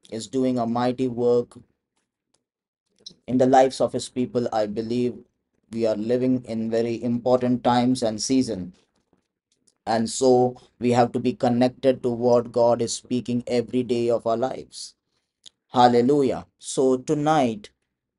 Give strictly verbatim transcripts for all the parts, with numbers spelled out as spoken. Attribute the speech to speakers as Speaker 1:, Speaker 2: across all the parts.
Speaker 1: is doing a mighty work in the lives of his people. I believe we are living in very important times and season, and so we have to be connected to what God is speaking every day of our lives. Hallelujah. So tonight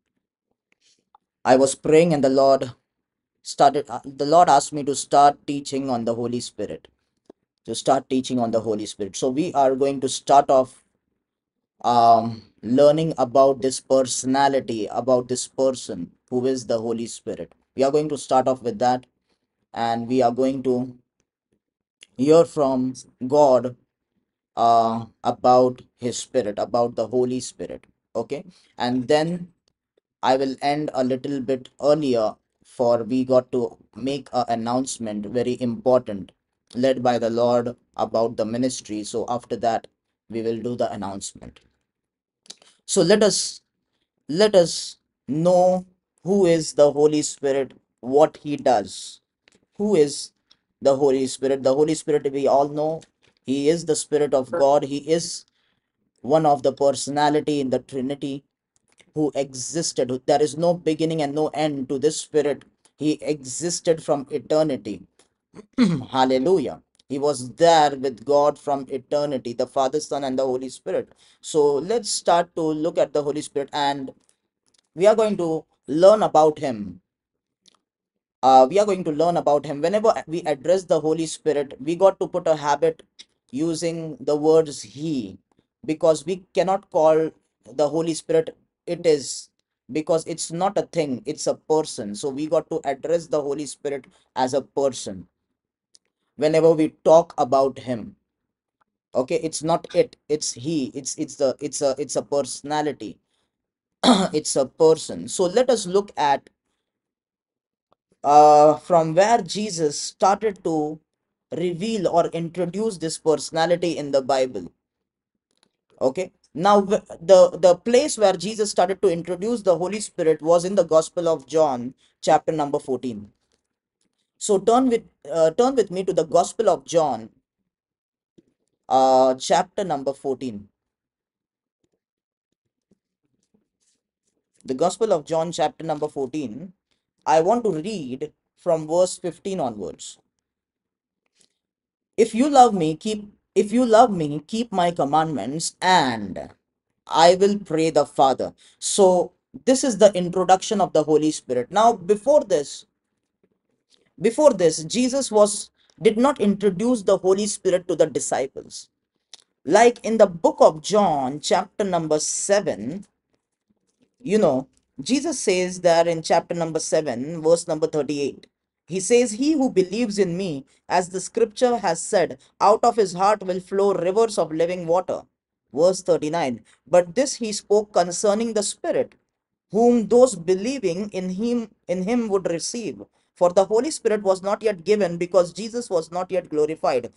Speaker 1: I was praying, and the Lord started uh, the Lord asked me to start teaching on the Holy Spirit, to start teaching on the Holy Spirit. So we are going to start off um, learning about this personality, about this person who is the Holy Spirit. We are going to start off with that, and we are going to hear from God uh, about His Spirit, about the Holy Spirit. Okay, and then I will end a little bit earlier, for we got to make an announcement very important led by the Lord about the ministry. So after that, we will do the announcement. So let us let us know who is the Holy Spirit, what he does. Who is the Holy Spirit? The Holy Spirit, we all know, he is the Spirit of God. He is one of the personality in the Trinity who existed. There is no beginning and no end to this Spirit. He existed from eternity. Hallelujah. He was there with God from eternity, the Father, Son, and the Holy Spirit. So let's start to look at the Holy Spirit, and we are going to learn about him. Uh, we are going to learn about him. Whenever we address the Holy Spirit, we got to put a habit using the words he, because we cannot call the Holy Spirit it is, because it's not a thing, it's a person. So we got to address the Holy Spirit as a person whenever we talk about him. Okay, it's not it, it's he, it's it's the it's a it's a personality. It's a person. So let us look at uh, from where Jesus started to reveal or introduce this personality in the Bible. Okay, now the the place where Jesus started to introduce the Holy Spirit was in the Gospel of John, chapter number fourteen. So turn with uh, turn with me to the Gospel of John, uh, chapter number fourteen. The Gospel of John, chapter number fourteen. I want to read from verse fifteen onwards. If you love me, keep if you love me, keep my commandments, and I will pray the Father. So this is the introduction of the Holy Spirit. Now, before this, before this, Jesus was did not introduce the Holy Spirit to the disciples. Like in the book of John, chapter number seven, you know, Jesus says there in chapter number seven, verse number thirty-eight. He says, "He who believes in me, as the scripture has said, out of his heart will flow rivers of living water." Verse thirty-nine. But this he spoke concerning the Spirit, whom those believing in him in him would receive. For the Holy Spirit was not yet given, because Jesus was not yet glorified.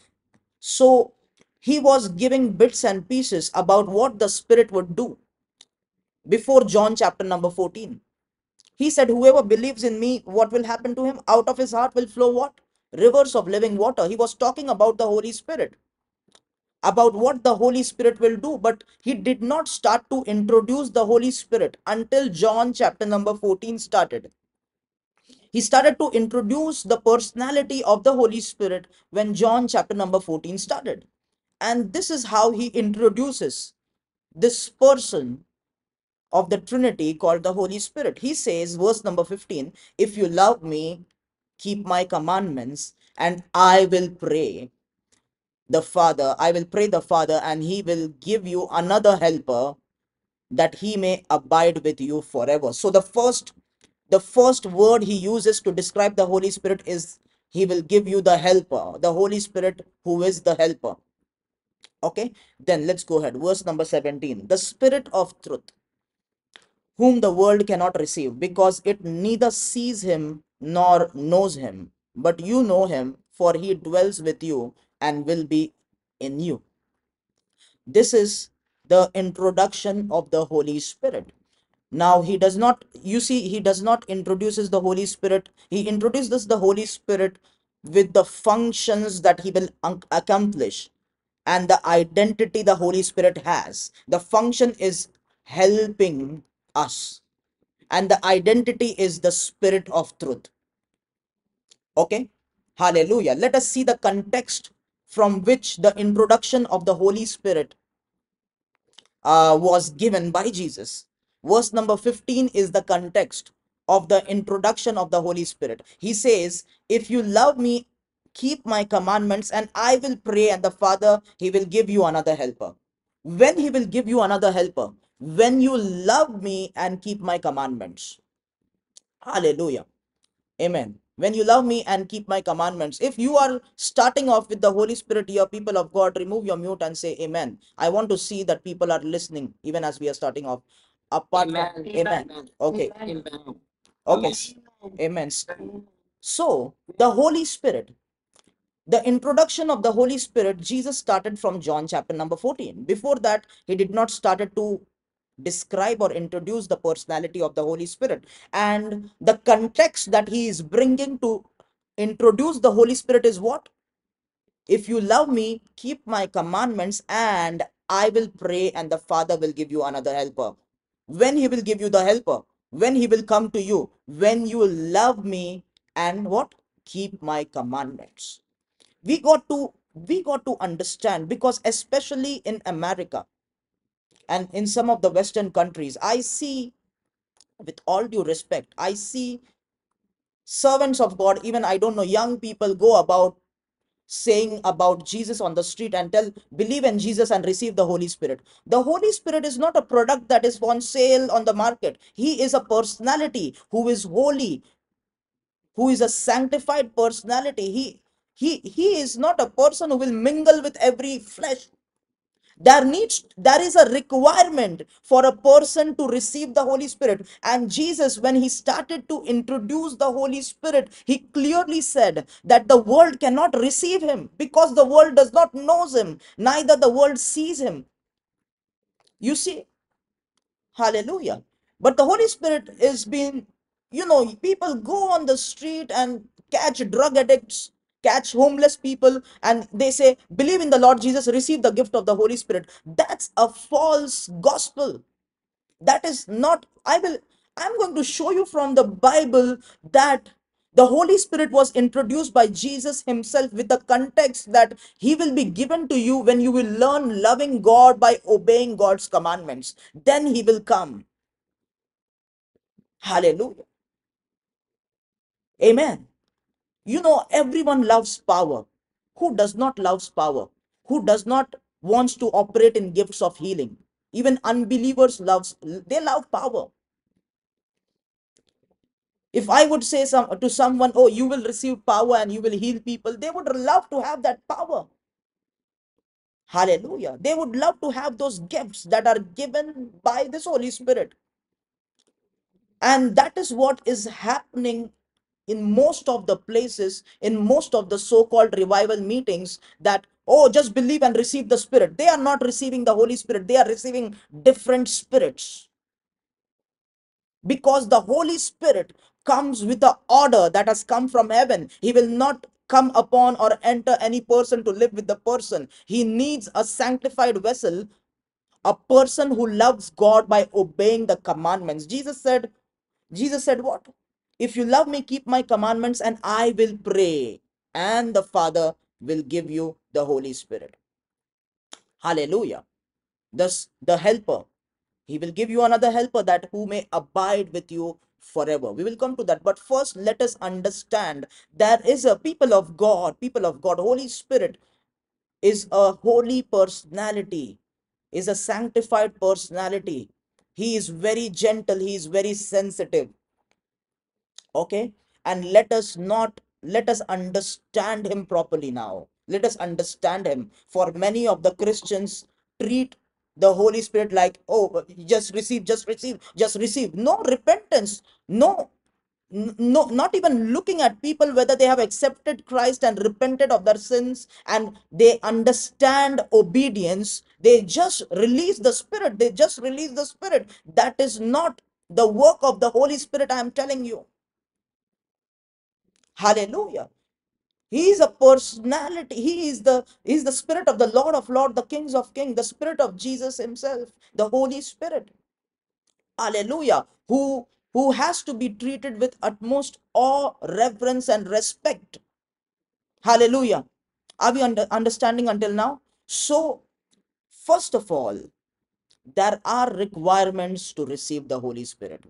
Speaker 1: So he was giving bits and pieces about what the Spirit would do before John chapter number fourteen. He said, "Whoever believes in me, what will happen to him? Out of his heart will flow what? Rivers of living water." He was talking about the Holy Spirit, about what the Holy Spirit will do, but he did not start to introduce the Holy Spirit until John chapter number fourteen started. He started to introduce the personality of the Holy Spirit when John chapter number fourteen started. And this is how he introduces this person of the Trinity called the Holy Spirit. He says, verse number fifteen, "If you love me, keep my commandments, and I will pray the Father, I will pray the Father, and he will give you another helper, that he may abide with you forever." So the first the first word he uses to describe the Holy Spirit is, he will give you the helper, the Holy Spirit who is the helper. Okay, then let's go ahead. Verse number seventeen, "The Spirit of truth, whom the world cannot receive, because it neither sees him nor knows him. But you know him, for he dwells with you and will be in you." This is the introduction of the Holy Spirit. Now he does not, you see, he does not introduces the Holy Spirit. He introduces the Holy Spirit with the functions that he will accomplish. and the identity the Holy Spirit has. The function is helping us, and the identity is the Spirit of truth. Okay, hallelujah. Let us see the context from which the introduction of the Holy Spirit uh, was given by Jesus. Verse number fifteen is the context of the introduction of the Holy Spirit. He says, if you love me, keep my commandments, and I will pray, and the Father, he will give you another helper. When he will give you another helper? When you love me and keep my commandments. Hallelujah. Amen. When you love me and keep my commandments. If you are starting off with the Holy Spirit, your people of God, remove your mute and say amen. I want to see that people are listening even as we are starting off. Apart from
Speaker 2: Amen.
Speaker 1: amen.
Speaker 2: Amen.
Speaker 1: Okay.
Speaker 2: Amen.
Speaker 1: Okay. Amen. So the Holy Spirit, the introduction of the Holy Spirit, Jesus started from John chapter number fourteen. Before that, he did not started to describe or introduce the personality of the Holy Spirit. And the context that he is bringing to introduce the Holy Spirit is what? If you love me, keep my commandments, and I will pray, and the Father will give you another helper. When he will give you the helper? When he will come to you? When you love me and what? Keep my commandments. We got to we got to understand, because especially in America and in some of the Western countries, I see, with all due respect, I see servants of God, even I don't know, young people go about saying about Jesus on the street and tell, believe in Jesus and receive the Holy Spirit. The Holy Spirit is not a product that is on sale on the market. He is a personality who is holy, who is a sanctified personality. He he he is not a person who will mingle with every flesh. There needs there is a requirement for a person to receive the Holy Spirit. And Jesus, when he started to introduce the Holy Spirit, he clearly said that the world cannot receive him because the world does not knows him, neither the world sees him. You see, hallelujah. But the Holy Spirit is being, you know, people go on the street and catch drug addicts, catch homeless people, and they say, believe in the Lord Jesus, receive the gift of the Holy Spirit. That's a false gospel. That is not, I will, I'm going to show you from the Bible that the Holy Spirit was introduced by Jesus himself with the context that he will be given to you when you will learn loving God by obeying God's commandments. Then he will come. Hallelujah. Amen. You know, everyone loves power. Who does not loves power? Who does not wants to operate in gifts of healing? Even unbelievers loves, they love power. If I would say some to someone, oh, you will receive power and you will heal people, they would love to have that power. Hallelujah. They would love to have those gifts that are given by this Holy Spirit. And that is what is happening in most of the places, in most of the so-called revival meetings, that, oh, just believe and receive the Spirit. They are not receiving the Holy Spirit. They are receiving different spirits. Because the Holy Spirit comes with the order that has come from heaven. He will not come upon or enter any person to live with the person. He needs a sanctified vessel, a person who loves God by obeying the commandments. Jesus said, Jesus said what? If you love me, keep my commandments, and I will pray, and the Father will give you the Holy Spirit. Hallelujah. Thus, the helper, he will give you another helper, that who may abide with you forever. We will come to that. But first, let us understand there is a people of God, people of God. Holy Spirit is a holy personality, is a sanctified personality. He is very gentle, he is very sensitive. Okay, and let us not let us understand him properly. Now let us understand him. For many of the Christians treat the Holy Spirit like, oh, just receive, just receive, just receive. No repentance, no, no, not even looking at people whether they have accepted Christ and repented of their sins and they understand obedience. They just release the Spirit, they just release the Spirit. That is not the work of the Holy Spirit, I am telling you. Hallelujah. He is a personality. He is the he is the spirit of the Lord of Lord, the Kings of King, the spirit of Jesus himself, the Holy Spirit. Hallelujah. Who who has to be treated with utmost awe, reverence, and respect. Hallelujah. Are we under, understanding until now? So, first of all, there are requirements to receive the Holy Spirit.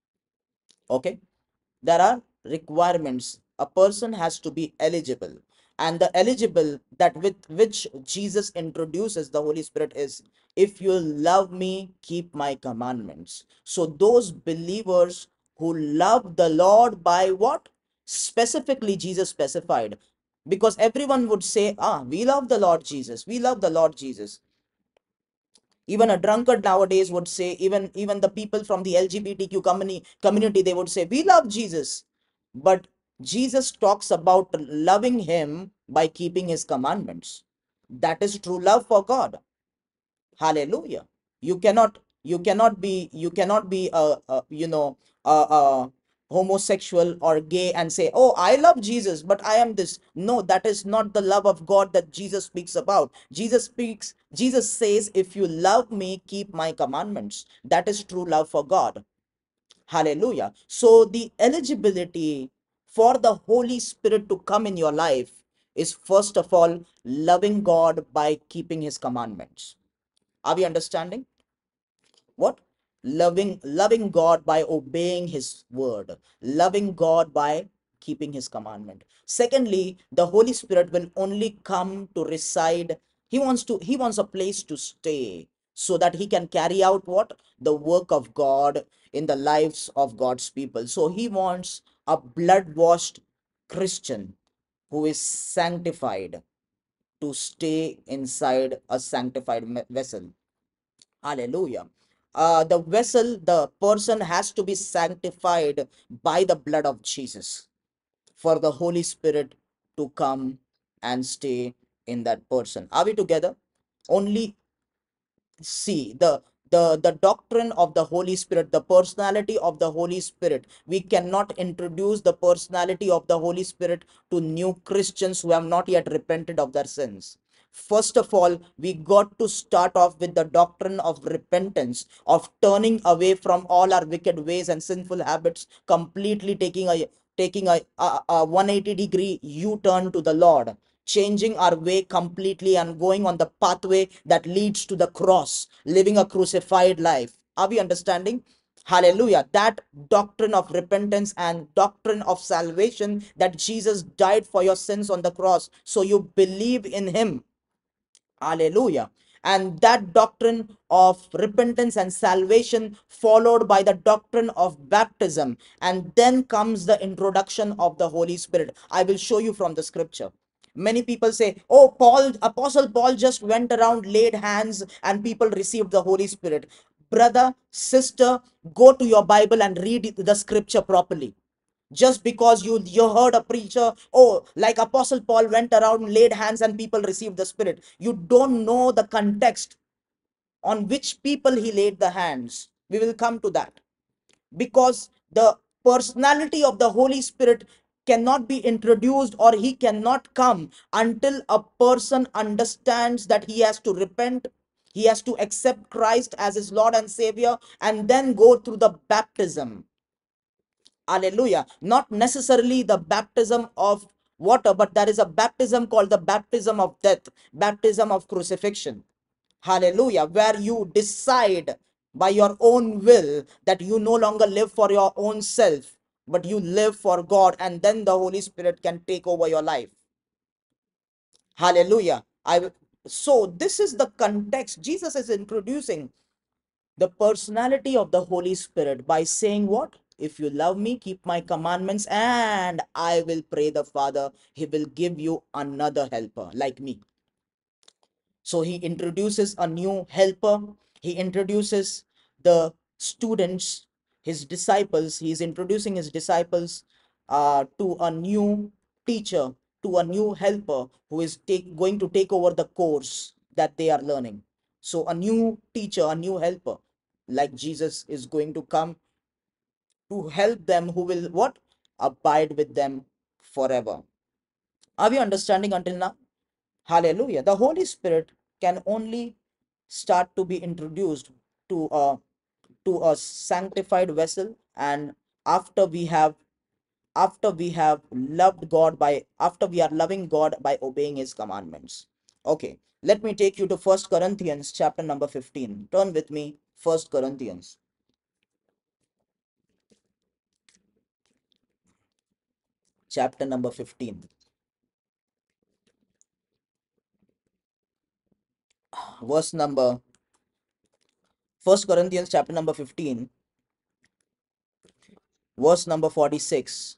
Speaker 1: Okay? There are requirements. A person has to be eligible. And the eligible that with which Jesus introduces the Holy Spirit is, if you love me, keep my commandments. So those believers who love the Lord by what? Specifically, Jesus specified. Because everyone would say, ah, we love the Lord Jesus. We love the Lord Jesus. Even a drunkard nowadays would say, even even the people from the L G B T Q community community, they would say, we love Jesus. But Jesus talks about loving him by keeping his commandments. That is true love for God. Hallelujah. You cannot you cannot be you cannot be a, a you know a, a homosexual or gay and say, oh, I love Jesus but I am this. No, that is not the love of God that Jesus speaks about. Jesus speaks Jesus says, if you love me, keep my commandments. That is true love for God. Hallelujah. So the eligibility for the Holy Spirit to come in your life is, first of all, loving God by keeping his commandments. Are we understanding? What? Loving loving God by obeying his word, loving God by keeping his commandment. Secondly, the Holy Spirit will only come to reside. He wants to he wants a place to stay, so that he can carry out what? The work of God in the lives of God's people. So he wants a blood washed Christian who is sanctified to stay inside a sanctified me- vessel. Hallelujah. Uh, the vessel, the person has to be sanctified by the blood of Jesus for the Holy Spirit to come and stay in that person. Are we together? Only see the the the doctrine of the Holy Spirit, the personality of the Holy Spirit. We cannot introduce the personality of the Holy Spirit to new Christians who have not yet repented of their sins. First of all, we got to start off with the doctrine of repentance, of turning away from all our wicked ways and sinful habits, completely taking a taking a, a, a one hundred eighty degree U-turn to the Lord, changing our way completely and going on the pathway that leads to the cross, living a crucified life. Are we understanding? Hallelujah. That doctrine of repentance and doctrine of salvation, that Jesus died for your sins on the cross, so you believe in him. Hallelujah. And that doctrine of repentance and salvation, followed by the doctrine of baptism. And then comes the introduction of the Holy Spirit. I will show you from the scripture. Many people say, oh, Paul, Apostle Paul just went around, laid hands, and people received the Holy Spirit. Brother, sister, go to your Bible and read the scripture properly. Just because you you heard a preacher, oh, like Apostle Paul went around, laid hands, and people received the Spirit, you don't know the context on which people he laid the hands. We will come to that. Because the personality of the Holy Spirit cannot be introduced, or he cannot come until a person understands that he has to repent, he has to accept Christ as his Lord and Savior, and then go through the baptism. Hallelujah. Not necessarily the baptism of water, but there is a baptism called the baptism of death, baptism of crucifixion. Hallelujah. Where you decide by your own will that you no longer live for your own self, but you live for God, and then the Holy Spirit can take over your life. Hallelujah. I so this is the context. Jesus is introducing the personality of the Holy Spirit by saying, what? If you love me, keep my commandments, and I will pray the Father. He will give you another helper like me. So he introduces a new helper. He introduces the students, his disciples. He is introducing his disciples uh, to a new teacher, to a new helper who is take, going to take over the course that they are learning. So a new teacher, a new helper, like Jesus, is going to come to help them, who will what? Abide with them forever. Are we understanding until now? Hallelujah. The Holy Spirit can only start to be introduced to a to a sanctified vessel, and after we have after we have loved God by after we are loving God by obeying his commandments. Okay, let me take you to First Corinthians chapter number fifteen. Turn with me, First Corinthians chapter number fifteen. Verse number First Corinthians chapter number fifteen, verse number forty-six.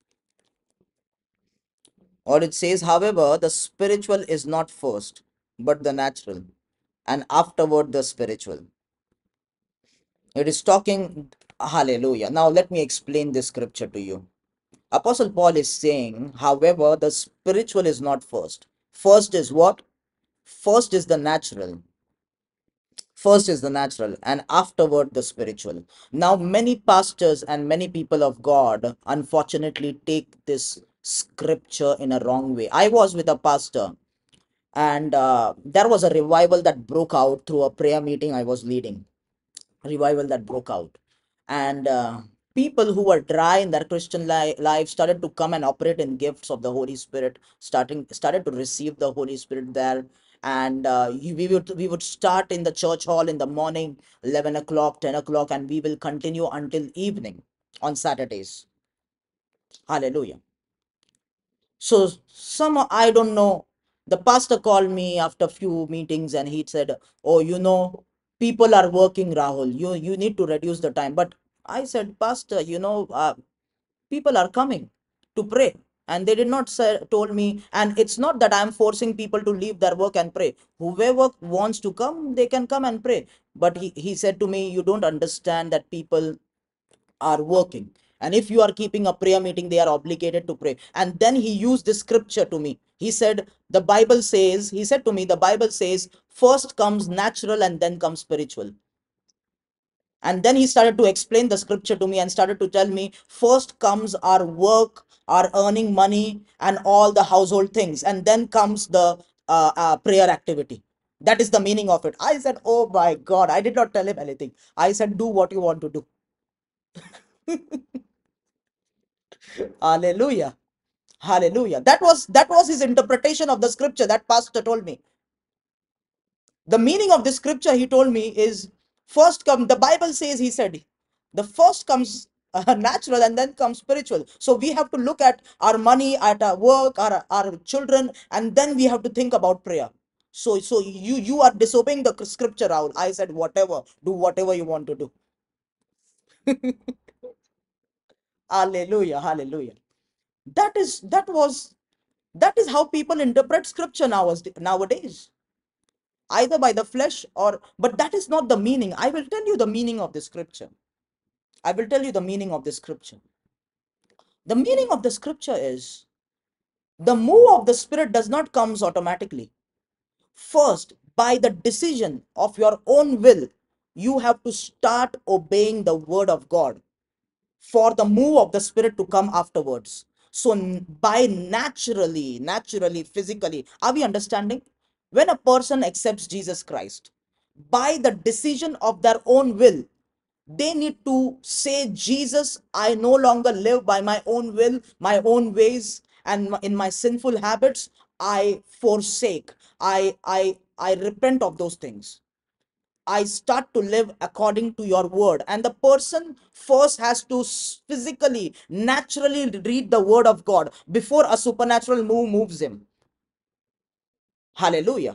Speaker 1: Or it says, however, the spiritual is not first, but the natural, and afterward the spiritual. It is talking, hallelujah. Now, let me explain this scripture to you. Apostle Paul is saying, however, the spiritual is not first. First is what? First is the natural. First is the natural, and afterward the spiritual. Now, many pastors and many people of God unfortunately take this scripture in a wrong way. I was with a pastor, and uh, there was a revival that broke out through a prayer meeting I was leading. Revival that broke out, and uh, people who were dry in their Christian li- life started to come and operate in gifts of the Holy Spirit, starting started to receive the Holy Spirit there. And uh, you- we would we would start in the church hall in the morning, eleven o'clock, ten o'clock, and we will continue until evening on Saturdays. Hallelujah. So some, I don't know, the pastor called me after few meetings and he said, "Oh, you know, people are working, Rahul. You you need to reduce the time." But I said, "Pastor, you know, uh, people are coming to pray." And they did not say, told me, and it's not that I'm forcing people to leave their work and pray. Whoever wants to come, they can come and pray. But he, he said to me, "You don't understand that people are working, and if you are keeping a prayer meeting, they are obligated to pray." And then he used this scripture to me. He said, the Bible says, he said to me, the Bible says, first comes natural and then comes spiritual. And then he started to explain the scripture to me and started to tell me, first comes our work, our earning money, and all the household things, and then comes the uh, uh, prayer activity. That is the meaning of it. I said, oh my God, I did not tell him anything. I said, do what you want to do. Hallelujah. Hallelujah. That was that was his interpretation of the scripture. That pastor told me. The meaning of the scripture, he told me, is first come, the Bible says, he said, the first comes uh, natural and then comes spiritual. So we have to look at our money, at our work, our, our children, and then we have to think about prayer. So so you you are disobeying the scripture, Rahul. I said, whatever, do whatever you want to do. Hallelujah. Hallelujah. That is that was that is how people interpret scripture nowadays nowadays either by the flesh, or but that is not the meaning. I will tell you the meaning of the scripture. I will tell you the meaning of the scripture. The meaning of the scripture is, the move of the spirit does not comes automatically. First, by the decision of your own will, you have to start obeying the word of God for the move of the spirit to come afterwards. So by naturally, naturally, physically, are we understanding? When a person accepts Jesus Christ, by the decision of their own will, they need to say, Jesus, I no longer live by my own will, my own ways, and in my sinful habits. I forsake, i i i repent of those things. I start to live according to your word. And the person first has to physically, naturally read the word of God before a supernatural move moves him. Hallelujah.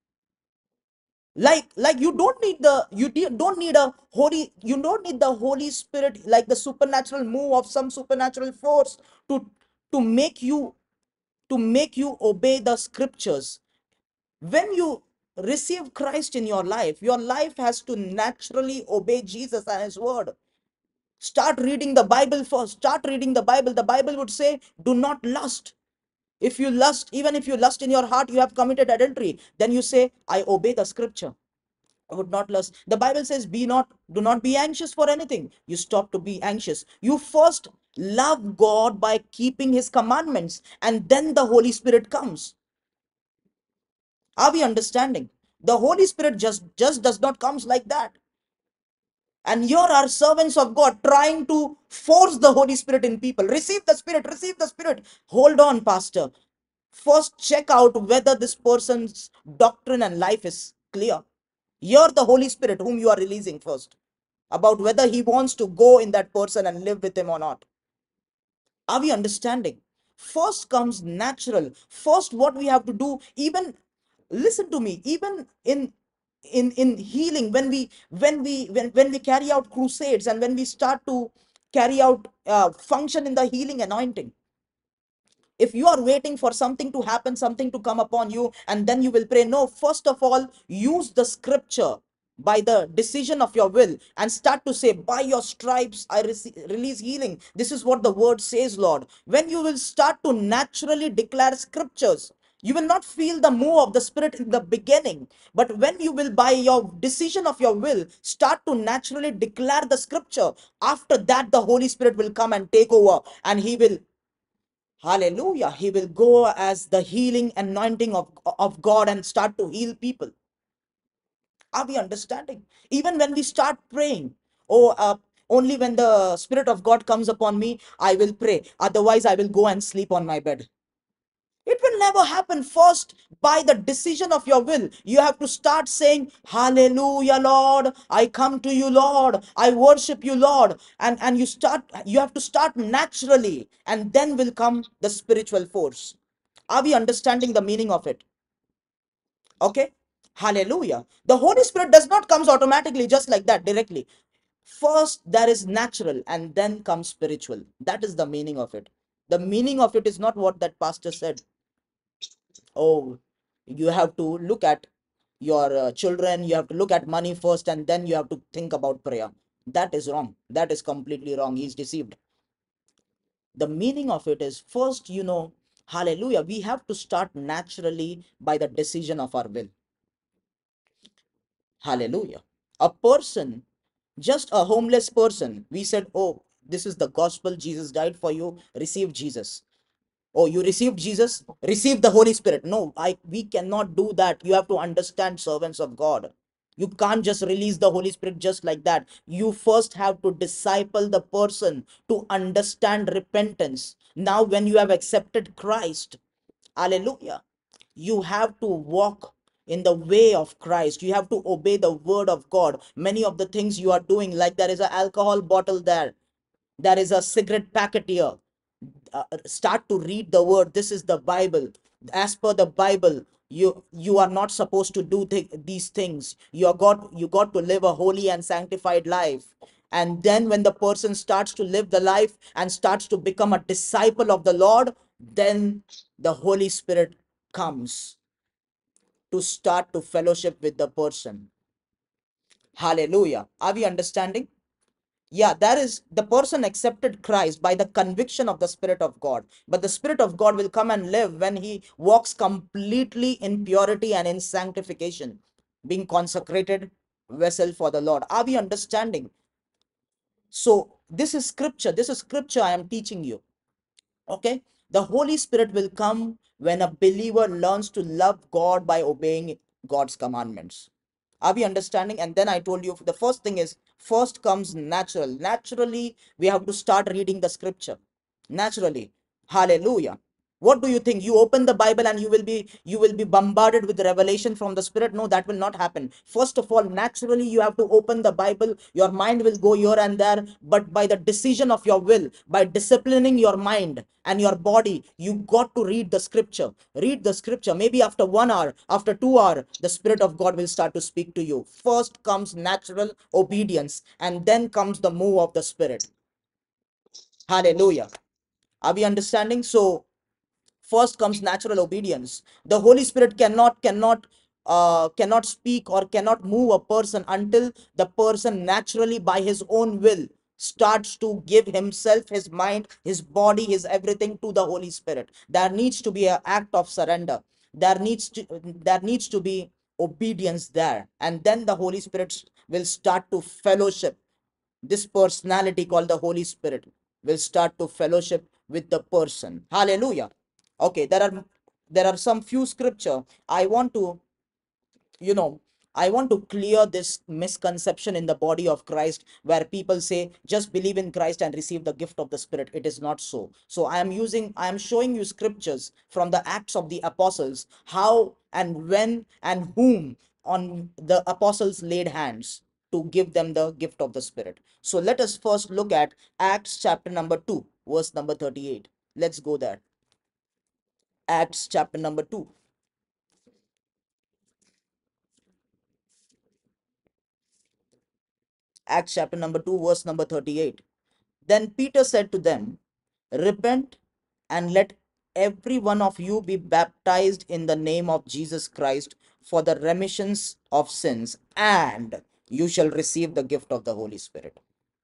Speaker 1: Like, like you don't need the, you don't need a holy, you don't need the Holy Spirit, like the supernatural move of some supernatural force to, to make you, to make you obey the scriptures. When you receive Christ in your life, your life has to naturally obey Jesus and his word. Start reading the Bible first. Start reading the Bible. The Bible would say, do not lust. If you lust, even if you lust in your heart, you have committed adultery. Then you say, I obey the scripture. would not lust. The Bible says, be not, do not be anxious for anything. You stop to be anxious. You first love God by keeping his commandments, and then the Holy Spirit comes. Are we understanding? The Holy Spirit just, just does not comes like that. And here are servants of God trying to force the Holy Spirit in people. Receive the Spirit, receive the Spirit. Hold on, Pastor. First, check out whether this person's doctrine and life is clear. You're the Holy Spirit whom you are releasing first, about whether he wants to go in that person and live with him or not. Are we understanding? First comes natural. First, what we have to do, even listen to me, even in in in healing, when we when we when, when we carry out crusades and when we start to carry out uh, function in the healing anointing, if you are waiting for something to happen, something to come upon you, and then you will pray, no, first of all, use the scripture by the decision of your will and start to say, by your stripes I rece- release healing. This is what the word says, Lord. When you will start to naturally declare scriptures, you will not feel the move of the Spirit in the beginning, but when you will, by your decision of your will, start to naturally declare the scripture, after that the Holy Spirit will come and take over, and he will, hallelujah, he will go as the healing anointing of, of God and start to heal people. Are we understanding? Even when we start praying, oh, uh, only when the Spirit of God comes upon me, I will pray. Otherwise, I will go and sleep on my bed. It will never happen. First, by the decision of your will, you have to start saying, hallelujah, Lord, I come to you, Lord, I worship you, Lord. And, and you start, you have to start naturally, and then will come the spiritual force. Are we understanding the meaning of it? Okay. Hallelujah. The Holy Spirit does not comes automatically just like that directly. First, there is natural, and then comes spiritual. That is the meaning of it. The meaning of it is not what that pastor said. Oh, you have to look at your uh, children, you have to look at money first, and then you have to think about prayer. That is wrong. That is completely wrong. He's deceived. The meaning of it is, first, you know, hallelujah, we have to start naturally by the decision of our will. Hallelujah. A person, just a homeless person, we said, oh, this is the gospel, Jesus died for you, receive Jesus. Oh, you received Jesus, receive the Holy Spirit. No, I we cannot do that. You have to understand, servants of God. You can't just release the Holy Spirit just like that. You first have to disciple the person to understand repentance. Now, when you have accepted Christ, hallelujah, you have to walk in the way of Christ. You have to obey the word of God. Many of the things you are doing, like there is an alcohol bottle there, there is a cigarette packet here, uh, start to read the word. This is the Bible. As per the Bible, you you are not supposed to do th- these things. You are got you got to live a holy and sanctified life. And then when the person starts to live the life and starts to become a disciple of the Lord, then the Holy Spirit comes to start to fellowship with the person. Hallelujah. Are we understanding? Yeah, that is, the person accepted Christ by the conviction of the Spirit of God. But the Spirit of God will come and live when he walks completely in purity and in sanctification, being consecrated vessel for the Lord. Are we understanding? So, this is scripture. This is scripture I am teaching you. Okay? The Holy Spirit will come when a believer learns to love God by obeying God's commandments. Are we understanding? And then I told you the first thing is, first comes natural. Naturally, we have to start reading the scripture. Naturally. Hallelujah. What do you think? You open the Bible and you will be you will be bombarded with revelation from the Spirit? No, that will not happen. First of all, naturally you have to open the Bible. Your mind will go here and there, but by the decision of your will, by disciplining your mind and your body, you got to read the scripture. Read the scripture. Maybe after one hour, after two hour, the Spirit of God will start to speak to you. First comes natural obedience, and then comes the move of the Spirit. Hallelujah. Are we understanding? So first comes natural obedience. The Holy Spirit cannot cannot uh, cannot speak or cannot move a person until the person naturally by his own will starts to give himself, his mind, his body, his everything to the Holy Spirit. There needs to be an act of surrender. There needs to there needs to be obedience there, and then the Holy Spirit will start to fellowship. This personality called the Holy Spirit will start to fellowship with the person. Hallelujah. Okay, there are there are some few scripture I want to, you know, I want to clear this misconception in the body of Christ where people say just believe in Christ and receive the gift of the Spirit. It is not so. So I am using, I am showing you scriptures from the Acts of the Apostles, how and when and whom on the apostles laid hands to give them the gift of the Spirit. So let us first look at Acts chapter number two, verse number thirty-eight. Let's go there. Acts chapter number two. Acts chapter number two, verse number thirty-eight. Then Peter said to them, repent and let every one of you be baptized in the name of Jesus Christ for the remissions of sins, and you shall receive the gift of the Holy Spirit.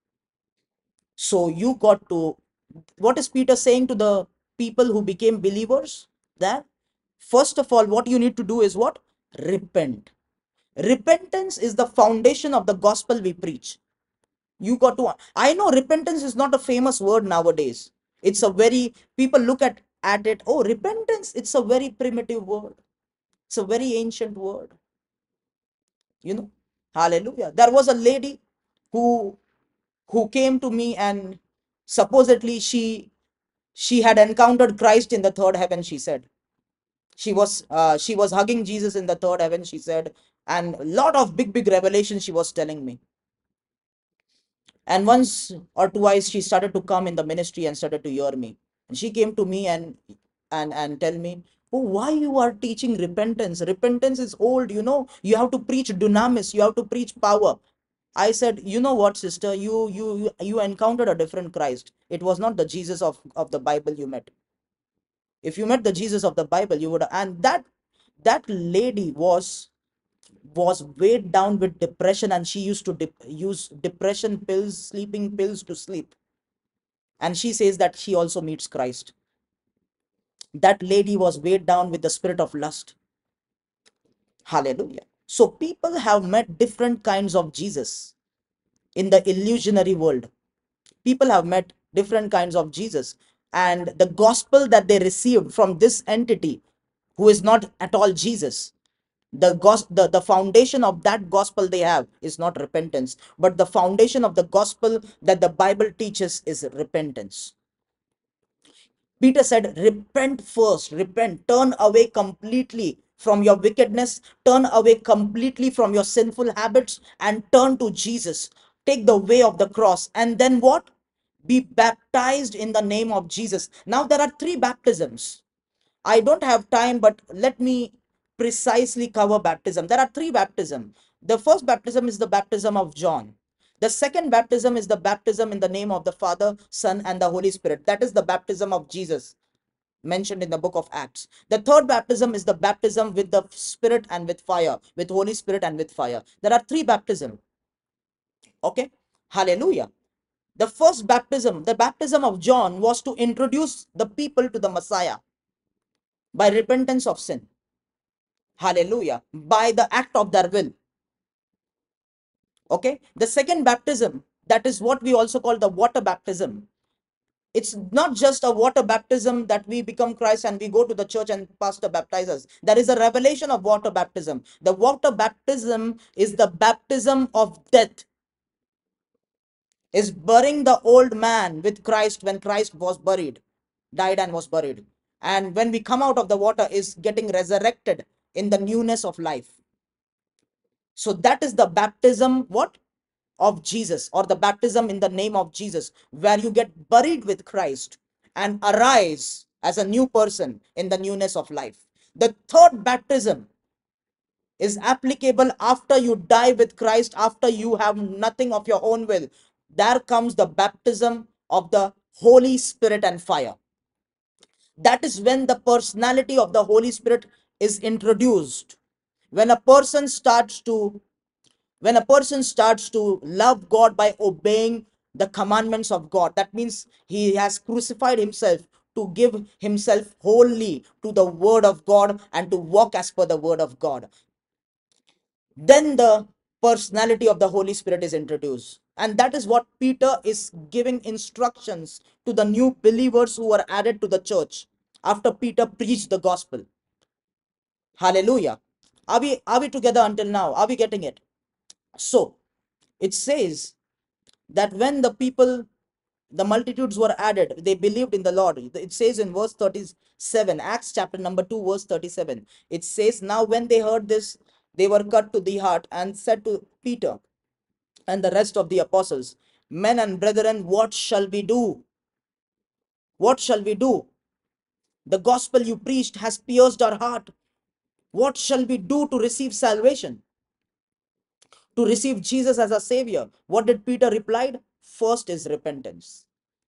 Speaker 1: So you got to, what is Peter saying to the people who became believers? That first of all, what you need to do is what? Repent. Repentance is the foundation of the gospel we preach. You got to, I know repentance is not a famous word nowadays. It's a very, people look at at it, oh, repentance, it's a very primitive word, it's a very ancient word, you know. Hallelujah. There was a lady who who came to me, and supposedly she she had encountered Christ in the third heaven, she said. She was uh, she was hugging Jesus in the third heaven, she said, and a lot of big big revelations she was telling me. And once or twice she started to come in the ministry and started to hear me, and she came to me and and and tell me, oh, why you are teaching repentance? Repentance is old, you know, you have to preach dunamis, you have to preach power. I said, you know what, sister, you you you you encountered a different Christ. It was not the Jesus of of the Bible you met. If you met the Jesus of the Bible, you would. And that that lady was was weighed down with depression, and she used to dep- use depression pills, sleeping pills to sleep. And she says that she also meets Christ. That lady was weighed down with the spirit of lust. Hallelujah. So people have met different kinds of Jesus in the illusionary world. People have met different kinds of Jesus, and the gospel that they received from this entity who is not at all Jesus, the gos the, the foundation of that gospel they have is not repentance, but the foundation of the gospel that the Bible teaches is repentance. Peter said, repent first, repent, turn away completely from your wickedness, turn away completely from your sinful habits, and turn to Jesus. Take the way of the cross, and then what? Be baptized in the name of Jesus. Now, there are three baptisms. I don't have time, but let me precisely cover baptism. There are three baptism. The first baptism is the baptism of John. The second baptism is the baptism in the name of the Father, Son, and the Holy Spirit. That is the baptism of Jesus mentioned in the book of Acts. The third baptism is the baptism with the Spirit and with fire, with Holy Spirit and with fire. There are three baptism. Okay? Hallelujah. The first baptism, the baptism of John, was to introduce the people to the Messiah by repentance of sin. Hallelujah. By the act of their will. Okay. The second baptism, that is what we also call the water baptism. It's not just a water baptism that we become Christ and we go to the church and pastor baptizes. There is a revelation of water baptism. The water baptism is the baptism of death, is burying the old man with Christ when Christ was buried, died and was buried. And when we come out of the water, is getting resurrected in the newness of life. So that is the baptism, what? Of Jesus, or the baptism in the name of Jesus, where you get buried with Christ and arise as a new person in the newness of life. The third baptism is applicable after you die with Christ, after you have nothing of your own will. There comes the baptism of the Holy Spirit and fire. That is when the personality of the Holy Spirit is introduced. When a person starts to when a person starts to love God by obeying the commandments of God, that means he has crucified himself to give himself wholly to the word of God and to walk as per the word of God. Then the personality of the Holy Spirit is introduced. And that is what Peter is giving instructions to the new believers who were added to the church after Peter preached the gospel. Hallelujah. Are we are we together until now? Are we getting it? So it says that when the people, the multitudes were added, they believed in the Lord. It says in verse thirty-seven, Acts chapter number two, verse thirty-seven. It says, now when they heard this, they were cut to the heart and said to Peter and the rest of the apostles, men and brethren, what shall we do? What shall we do? The gospel you preached has pierced our heart. What shall we do to receive salvation? To receive Jesus as a savior? What did Peter replied? First is repentance.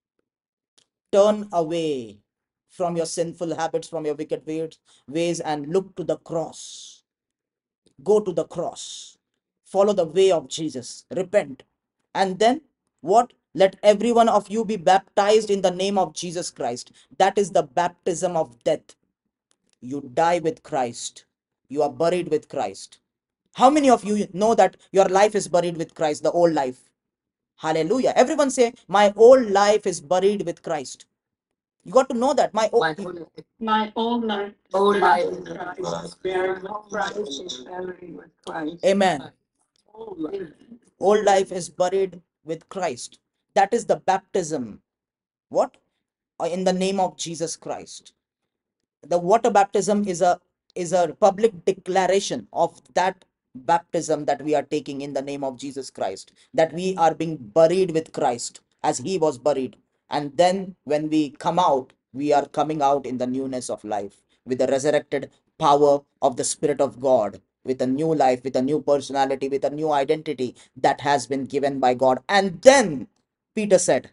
Speaker 1: Turn away from your sinful habits, from your wicked ways, and look to the cross. Go to the cross. Follow the way of Jesus. Repent. And then what? Let every one of you be baptized in the name of Jesus Christ. That is the baptism of death. You die with Christ. You are buried with Christ. How many of you know that your life is buried with Christ, the old life? Hallelujah. Everyone say, my old life is buried with Christ. You got to know that. My old,
Speaker 2: My old life, old life is Christ, buried with Christ, is buried with Christ.
Speaker 1: Amen.
Speaker 2: Old life.
Speaker 1: Old life is buried with Christ. That is the baptism. What? Uh, In the name of Jesus Christ. The water baptism is a is a public declaration of that baptism that we are taking in the name of Jesus Christ, that we are being buried with Christ as he was buried, and then when we come out, we are coming out in the newness of life with the resurrected power of the Spirit of God, with a new life, with a new personality, with a new identity that has been given by God. And then Peter said,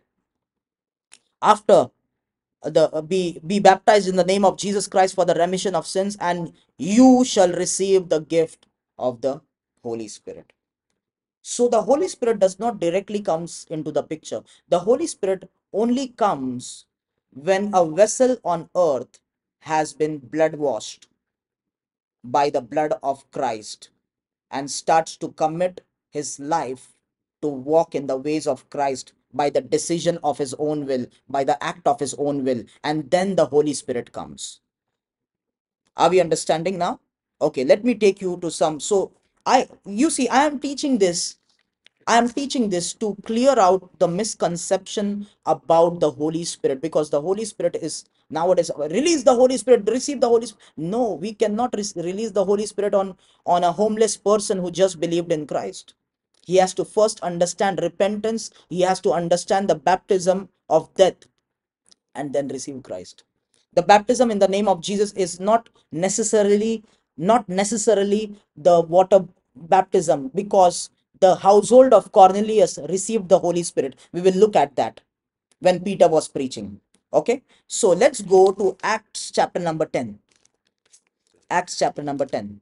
Speaker 1: after the uh, be be baptized in the name of Jesus Christ for the remission of sins, and you shall receive the gift of the Holy Spirit. So the Holy Spirit does not directly comes into the picture. The Holy Spirit only comes when a vessel on earth has been blood washed by the blood of Christ and starts to commit his life to walk in the ways of Christ by the decision of his own will, by the act of his own will, and then the Holy Spirit comes. Are we understanding now? Okay, let me take you to some. So, I, you see, I am teaching this. I am teaching this to clear out the misconception about the Holy Spirit, because the Holy Spirit is nowadays release the Holy Spirit, receive the Holy Spirit. No, we cannot re- release the Holy Spirit on on a homeless person who just believed in Christ. He has to first understand repentance. He has to understand the baptism of death and then receive Christ. The baptism in the name of Jesus is not necessarily not necessarily the water baptism, because the household of Cornelius received the Holy Spirit. We will look at that when Peter was preaching. Okay, so let's go to Acts chapter number ten. Acts chapter number ten.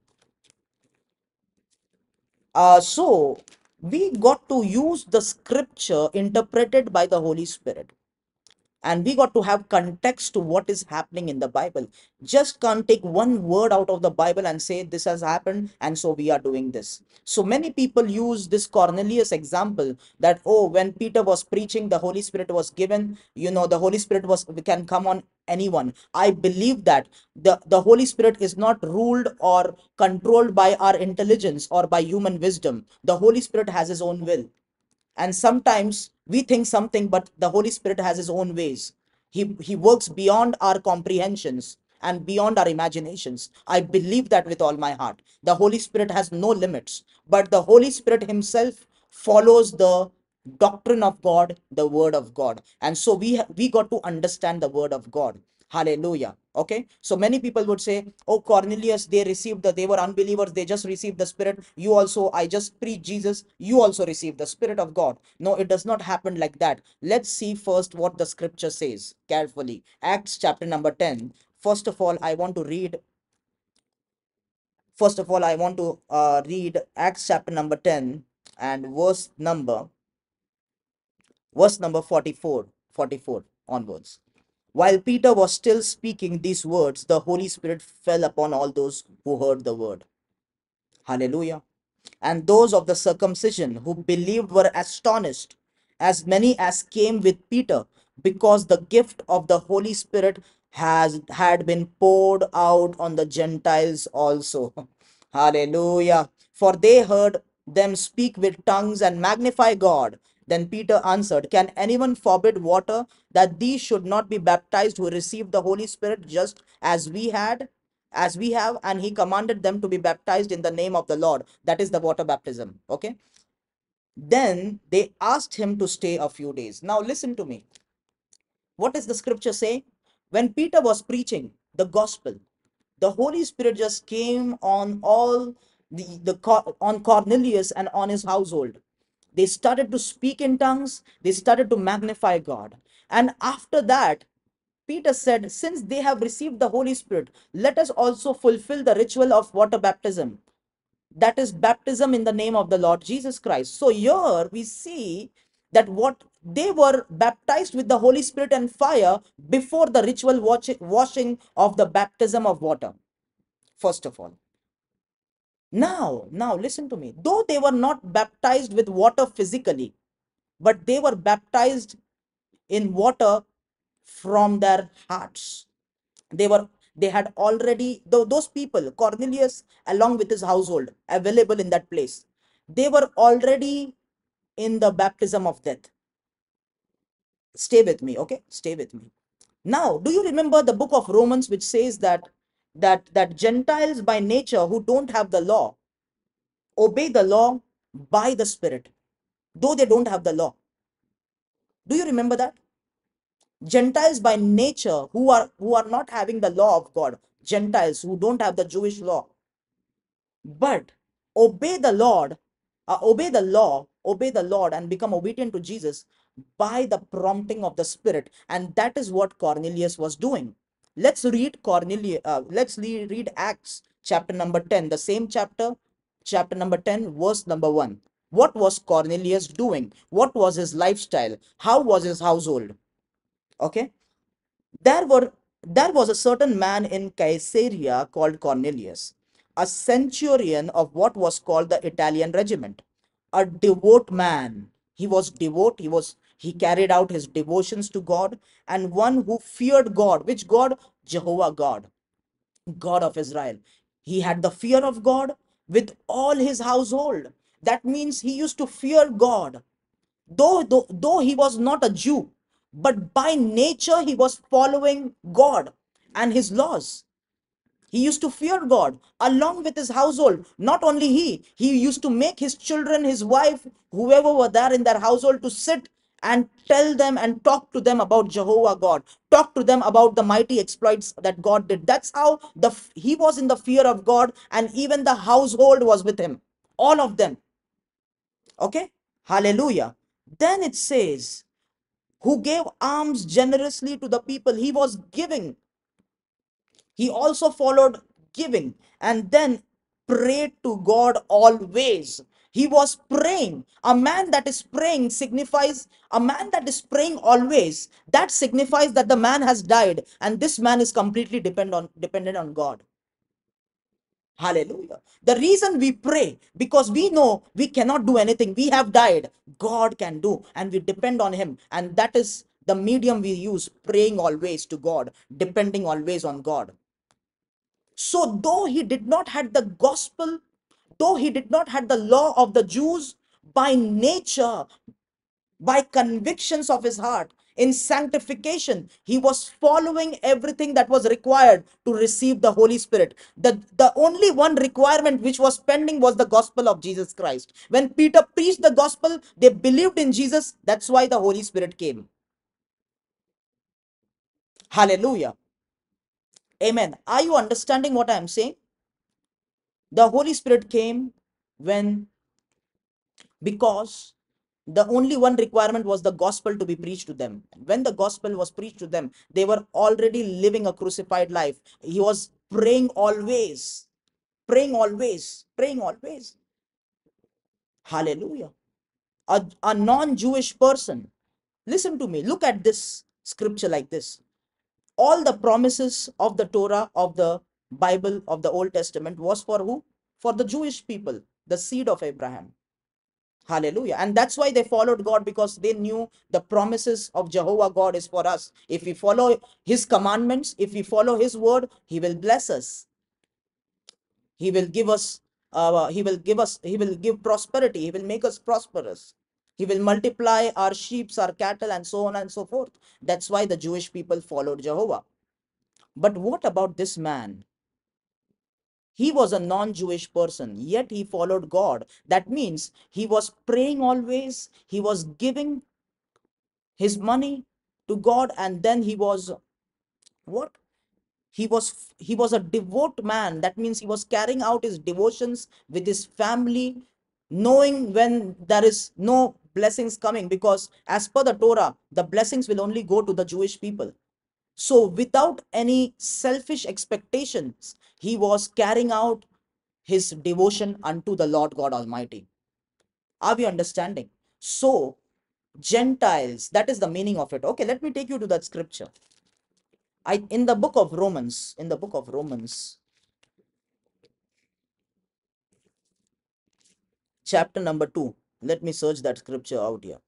Speaker 1: Uh, so we got to use the scripture interpreted by the Holy Spirit, and we got to have context to what is happening in the Bible. Just can't take one word out of the Bible and say this has happened and so we are doing this. So many people use this Cornelius example, that oh, when Peter was preaching, the Holy Spirit was given, you know, the Holy Spirit was can come on anyone. I believe that the the Holy Spirit is not ruled or controlled by our intelligence or by human wisdom. The Holy Spirit has his own will, and sometimes we think something, but the Holy Spirit has his own ways. He he works beyond our comprehensions and beyond our imaginations. I believe that with all my heart. The Holy Spirit has no limits, but the Holy Spirit himself follows the doctrine of God, the word of God. And so we ha- we got to understand the word of God. Hallelujah. Okay, so many people would say, oh, Cornelius, they received the they were unbelievers, they just received the Spirit. You also, I just preach Jesus, you also receive the Spirit of God. No, it does not happen like that. Let's see first what the scripture says carefully. Acts chapter number ten. First of all, I want to read first of all I want to uh, read Acts chapter number ten and verse number verse number forty-four, forty-four onwards. While Peter was still speaking these words, the Holy Spirit fell upon all those who heard the word. Hallelujah. And those of the circumcision who believed were astonished, as many as came with Peter, because the gift of the Holy Spirit has had been poured out on the Gentiles also. Hallelujah. For they heard them speak with tongues and magnify God. Then Peter answered, can anyone forbid water that these should not be baptized who received the Holy Spirit just as we had? As we have, and he commanded them to be baptized in the name of the Lord. That is the water baptism. Okay. Then they asked him to stay a few days. Now listen to me. What does the scripture say? When Peter was preaching the gospel, the Holy Spirit just came on all the, the on Cornelius and on his household. They started to speak in tongues, they started to magnify God. And after that, Peter said, since they have received the Holy Spirit, let us also fulfill the ritual of water baptism. That is baptism in the name of the Lord Jesus Christ. So here we see that what they were baptized with the Holy Spirit and fire before the ritual washing of the baptism of water, first of all. Now, now listen to me. Though they were not baptized with water physically, but they were baptized in water from their hearts. They were they had already those people, Cornelius along with his household, available in that place. They were already in the baptism of death. Stay with me, okay? Stay with me. Now, do you remember the book of Romans, which says that that that Gentiles by nature who don't have the law obey the law by the Spirit, though they don't have the law? Do you remember that? Gentiles by nature who are who are not having the law of God, Gentiles who don't have the Jewish law, but obey the Lord, uh, obey the law, obey the Lord and become obedient to Jesus by the prompting of the Spirit. And that is what Cornelius was doing. Let's read Cornelius, uh, let's read Acts chapter number ten, the same chapter, chapter number ten, verse number one. What was Cornelius doing? What was his lifestyle? How was his household? Okay. There were there was a certain man in Caesarea called Cornelius, a centurion of what was called the Italian regiment, a devout man. He was devout, he was he carried out his devotions to God, and one who feared God. Which God? Jehovah God, God of Israel. He had the fear of God with all his household. That means he used to fear God. Though, though, though he was not a Jew, but by nature he was following God and his laws. He used to fear God along with his household. Not only he, he used to make his children, his wife, whoever were there in their household to sit and tell them and talk to them about Jehovah God, talk to them about the mighty exploits that God did. That's how the he was in the fear of God, and even the household was with him, all of them. Okay, hallelujah. Then it says, who gave alms generously to the people. He was giving. He also followed giving, and then prayed to God always. He was praying. A man that is praying signifies a man that is praying always. That signifies that the man has died, and this man is completely depend on dependent on God. Hallelujah. The reason we pray, because we know we cannot do anything. We have died. God can do, and we depend on him. And that is the medium we use, praying always to God, depending always on God. So though he did not had the gospel, though he did not had the law of the Jews, by nature, by convictions of his heart, in sanctification, he was following everything that was required to receive the Holy Spirit. The, the only one requirement which was pending was the gospel of Jesus Christ. When Peter preached the gospel, they believed in Jesus. That's why the Holy Spirit came. Hallelujah. Amen. Are you understanding what I am saying? The Holy Spirit came when, because the only one requirement was the gospel to be preached to them. When the gospel was preached to them, they were already living a crucified life. He was praying always, praying always, praying always. Hallelujah. A, a non-Jewish person, listen to me, look at this scripture like this. All the promises of the Torah, of the Bible, of the Old Testament was for who? For the Jewish people. the seed of Abraham. Hallelujah. And that's why they followed God, because they knew the promises of Jehovah God is for us. If we follow his commandments, if we follow his word, he will bless us. He will give us, uh, he will give us, he will give prosperity. He will make us prosperous. He will multiply our sheep, our cattle, and so on and so forth. That's why the Jewish people followed Jehovah. But what about this man? He was a non-Jewish person, yet he followed God. That means he was praying always, he was giving his money to God, and then he was what? He was he was a devout man. That means he was carrying out his devotions with his family, knowing when there is no blessings coming, because as per the Torah, the blessings will only go to the Jewish people. So without any selfish expectations, he was carrying out his devotion unto the Lord God Almighty. Are we understanding? So, Gentiles, that is the meaning of it. Okay, let me take you to that scripture. I in the book of Romans, in the book of Romans, chapter number two. Let me search that scripture out here.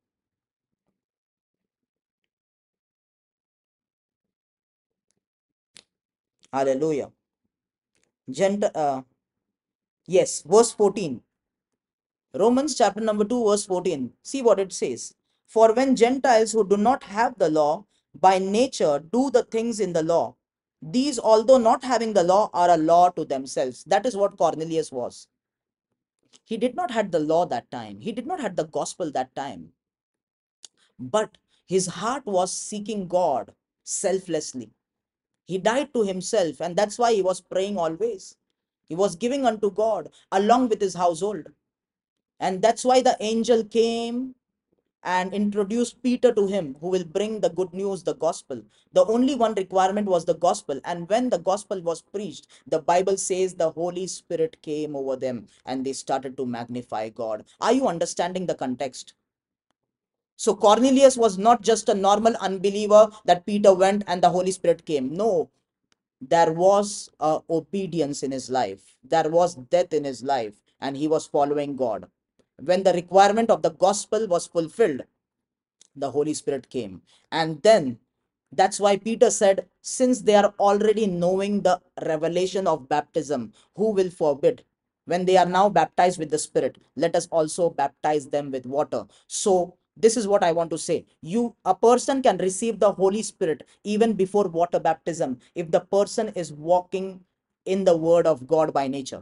Speaker 1: Hallelujah. Gent uh, yes, verse fourteen. Romans chapter number two, verse fourteen. See what it says. For when Gentiles who do not have the law by nature do the things in the law, these, although not having the law, are a law to themselves. That is what Cornelius was. He did not have the law that time. He did not have the gospel that time. But his heart was seeking God selflessly. He died to himself, and that's why he was praying always. He was giving unto God along with his household. And that's why the angel came and introduced Peter to him, who will bring the good news, the gospel. The only one requirement was the gospel. And when the gospel was preached, the Bible says the Holy Spirit came over them and they started to magnify God. Are you understanding the context? So Cornelius was not just a normal unbeliever that Peter went and the Holy Spirit came. No, there was uh, obedience in his life. There was death in his life, and he was following God. When the requirement of the gospel was fulfilled, the Holy Spirit came. And then that's why Peter said, since they are already knowing the revelation of baptism, who will forbid? When they are now baptized with the Spirit, let us also baptize them with water. So, this is what I want to say. You, a person can receive the Holy Spirit even before water baptism if the person is walking in the Word of God by nature.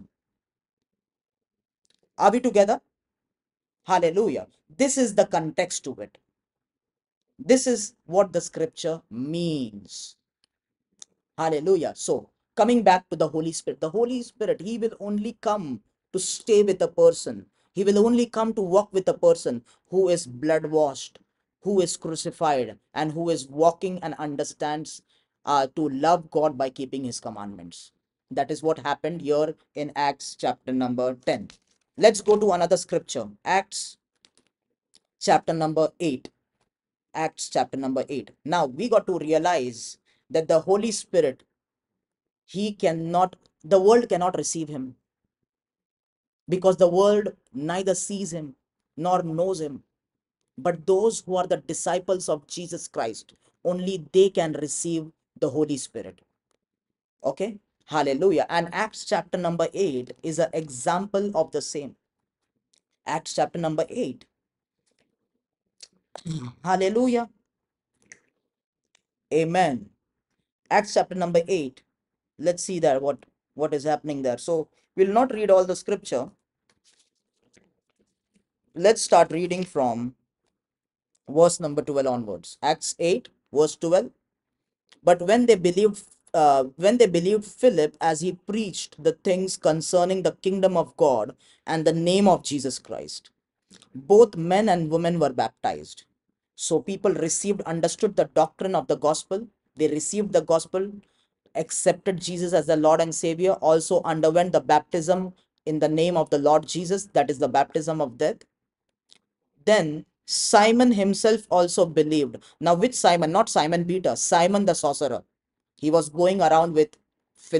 Speaker 1: Are we together? Hallelujah. This is the context to it. This is what the scripture means. Hallelujah. So, coming back to the Holy Spirit, the Holy Spirit, He will only come to stay with a person. He will only come to walk with a person who is blood washed, who is crucified, and who is walking and understands uh, to love God by keeping His commandments. That is what happened here in Acts chapter number ten. Let's go to another scripture. Acts chapter number eight. Acts chapter number eight. Now we got to realize that the Holy Spirit, he cannot, the world cannot receive him, because the world neither sees him nor knows him. But those who are the disciples of Jesus Christ, only they can receive the Holy Spirit. Okay? Hallelujah. And Acts chapter number eight is an example of the same. Acts chapter number eight. Hallelujah. Amen. Acts chapter number eight. Let's see there what what is happening there. So we'll not read all the scripture. Let's start reading from verse number twelve onwards. Acts eight, verse twelve. But when they believed, uh, when they believed Philip as he preached the things concerning the kingdom of God and the name of Jesus Christ, both men and women were baptized. So people received, understood the doctrine of the gospel. They received the gospel, accepted Jesus as the Lord and Savior, also underwent the baptism in the name of the Lord Jesus, that is the baptism of death. Then Simon himself also believed. Now, which Simon? Not Simon Peter, Simon the sorcerer. He was going around with Philip.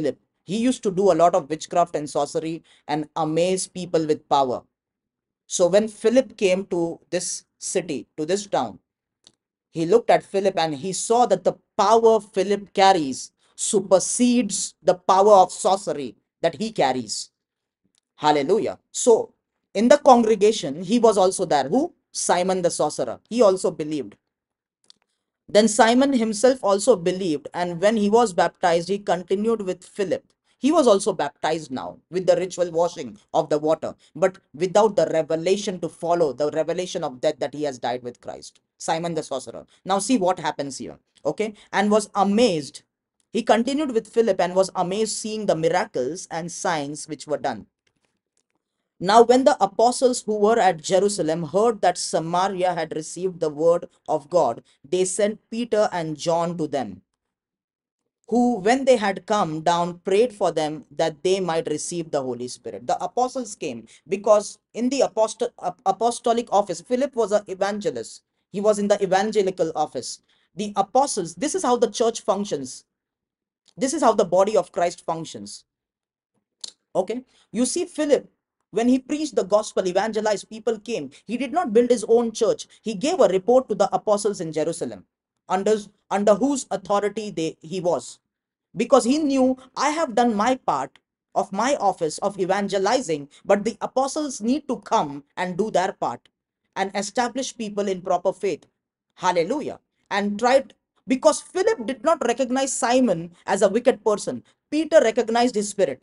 Speaker 1: He used to do a lot of witchcraft and sorcery and amaze people with power. So when Philip came to this city, to this town, he looked at Philip and he saw that the power Philip carries supersedes the power of sorcery that he carries. Hallelujah. So in the congregation, he was also there. Who? Simon the sorcerer. He also believed. Then Simon himself also believed, and when he was baptized, he continued with Philip. He was also baptized now with the ritual washing of the water, but without the revelation to follow, the revelation of death that he has died with Christ. Simon the sorcerer. Now, see what happens here. Okay, and was amazed. He continued with Philip and was amazed seeing the miracles and signs which were done. Now, when the apostles who were at Jerusalem heard that Samaria had received the word of God, they sent Peter and John to them, who, when they had come down, prayed for them that they might receive the Holy Spirit. The apostles came because in the aposto- ap- apostolic office, Philip was an evangelist. He was in the evangelical office. The apostles, this is how the church functions. This is how the body of Christ functions. Okay. You see, Philip, when he preached the gospel, evangelized, people came. He did not build his own church. He gave a report to the apostles in Jerusalem, under, under whose authority they, he was. Because he knew, I have done my part of my office of evangelizing, but the apostles need to come and do their part and establish people in proper faith. Hallelujah. And tried, because Philip did not recognize Simon as a wicked person. Peter recognized his spirit.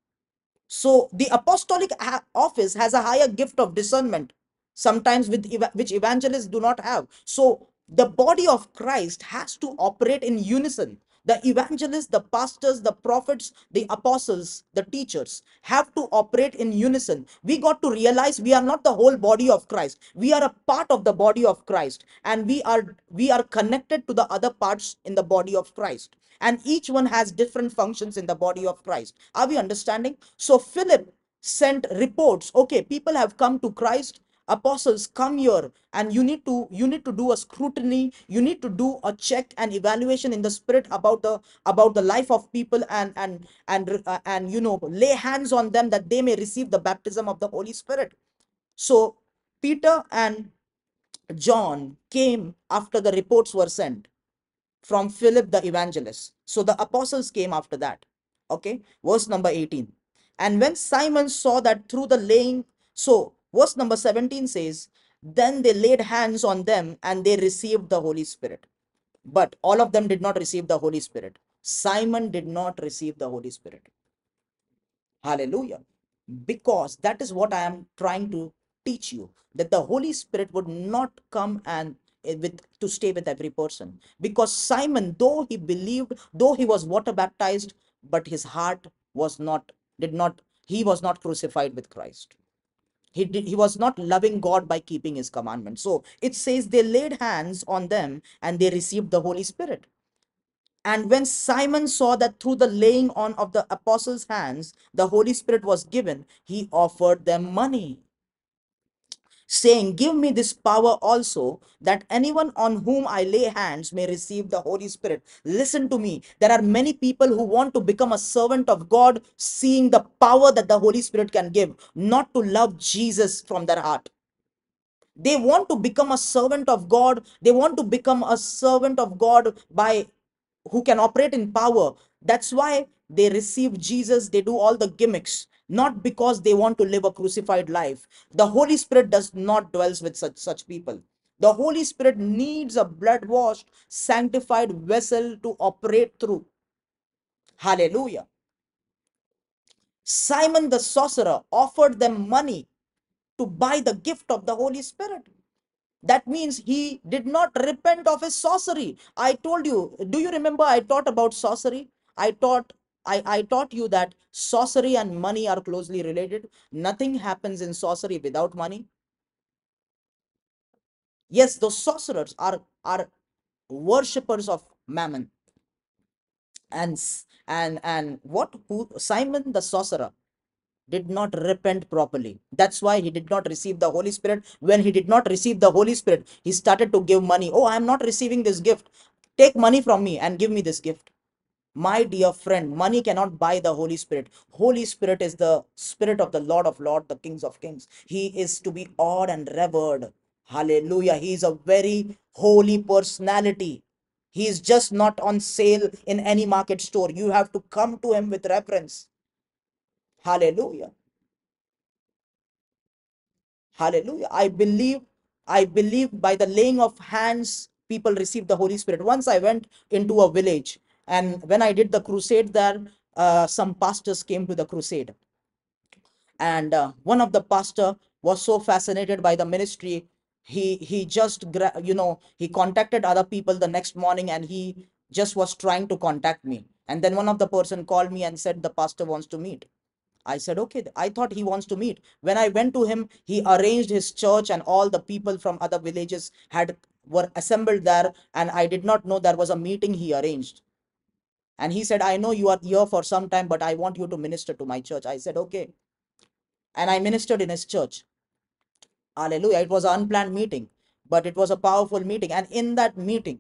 Speaker 1: So the apostolic office has a higher gift of discernment, sometimes with eva- which evangelists do not have. So the body of Christ has to operate in unison. The evangelists, the pastors, the prophets, the apostles, the teachers have to operate in unison. We got to realize we are not the whole body of Christ. We are a part of the body of Christ, and we are we are connected to the other parts in the body of Christ, and each one has different functions in the body of Christ. Are we understanding? So Philip sent reports. Okay, people have come to Christ. Apostles, come here, and you need to you need to do a scrutiny. You need to do a check and evaluation in the spirit about the about the life of people, and and and uh, and you know, lay hands on them that they may receive the baptism of the Holy Spirit. So Peter and John came after the reports were sent from Philip the evangelist. So the apostles came after that. Okay, verse number eighteen. And when Simon saw that through the laying, so verse number seventeen says, then they laid hands on them and they received the Holy Spirit. But all of them did not receive the Holy Spirit. Simon did not receive the Holy Spirit. Hallelujah. Because that is what I am trying to teach you, that the Holy Spirit would not come and eh, with to stay with every person. Because Simon, though he believed, though he was water baptized, but his heart was not, did not, he was not crucified with Christ. He did, he was not loving God by keeping his commandments. So it says they laid hands on them and they received the Holy Spirit. And when Simon saw that through the laying on of the apostles' hands, the Holy Spirit was given, he offered them money, saying, give me this power also, that anyone on whom I lay hands may receive the Holy Spirit. Listen to me. There are many people who want to become a servant of God, seeing the power that the Holy Spirit can give, not to love Jesus from their heart. They want to become a servant of God. They want to become a servant of God by who can operate in power. That's why they receive Jesus. They do all the gimmicks, not because they want to live a crucified life. The Holy Spirit does not dwells with such such people. The Holy Spirit needs a blood washed, sanctified vessel to operate through. Hallelujah. Simon the sorcerer offered them money to buy the gift of the Holy Spirit. That means he did not repent of his sorcery. I told you, do you remember I taught about sorcery? I taught I, I taught you that sorcery and money are closely related. Nothing happens in sorcery without money. Yes, those sorcerers are are worshippers of mammon. And and and what who Simon the sorcerer did not repent properly. That's why he did not receive the Holy Spirit. When he did not receive the Holy Spirit, he started to give money. Oh, I am not receiving this gift. Take money from me and give me this gift. My dear friend, money cannot buy the Holy Spirit. Holy Spirit is the Spirit of the Lord of Lords, the Kings of Kings. He is to be awed and revered. Hallelujah. He is a very holy personality. He is just not on sale in any market store. You have to come to him with reverence. Hallelujah. Hallelujah. I believe, I believe by the laying of hands, people receive the Holy Spirit. Once I went into a village, and when I did the crusade there, uh, some pastors came to the crusade. And uh, one of the pastor was so fascinated by the ministry. He he just gra- you know, he contacted other people the next morning, and he just was trying to contact me. And then one of the person called me and said the pastor wants to meet. I said, okay. I thought he wants to meet. When I went to him, he arranged his church, and all the people from other villages had were assembled there. And I did not know there was a meeting he arranged. And he said, I know you are here for some time, but I want you to minister to my church. I said, okay. And I ministered in his church. Hallelujah. It was an unplanned meeting, but it was a powerful meeting. And in that meeting,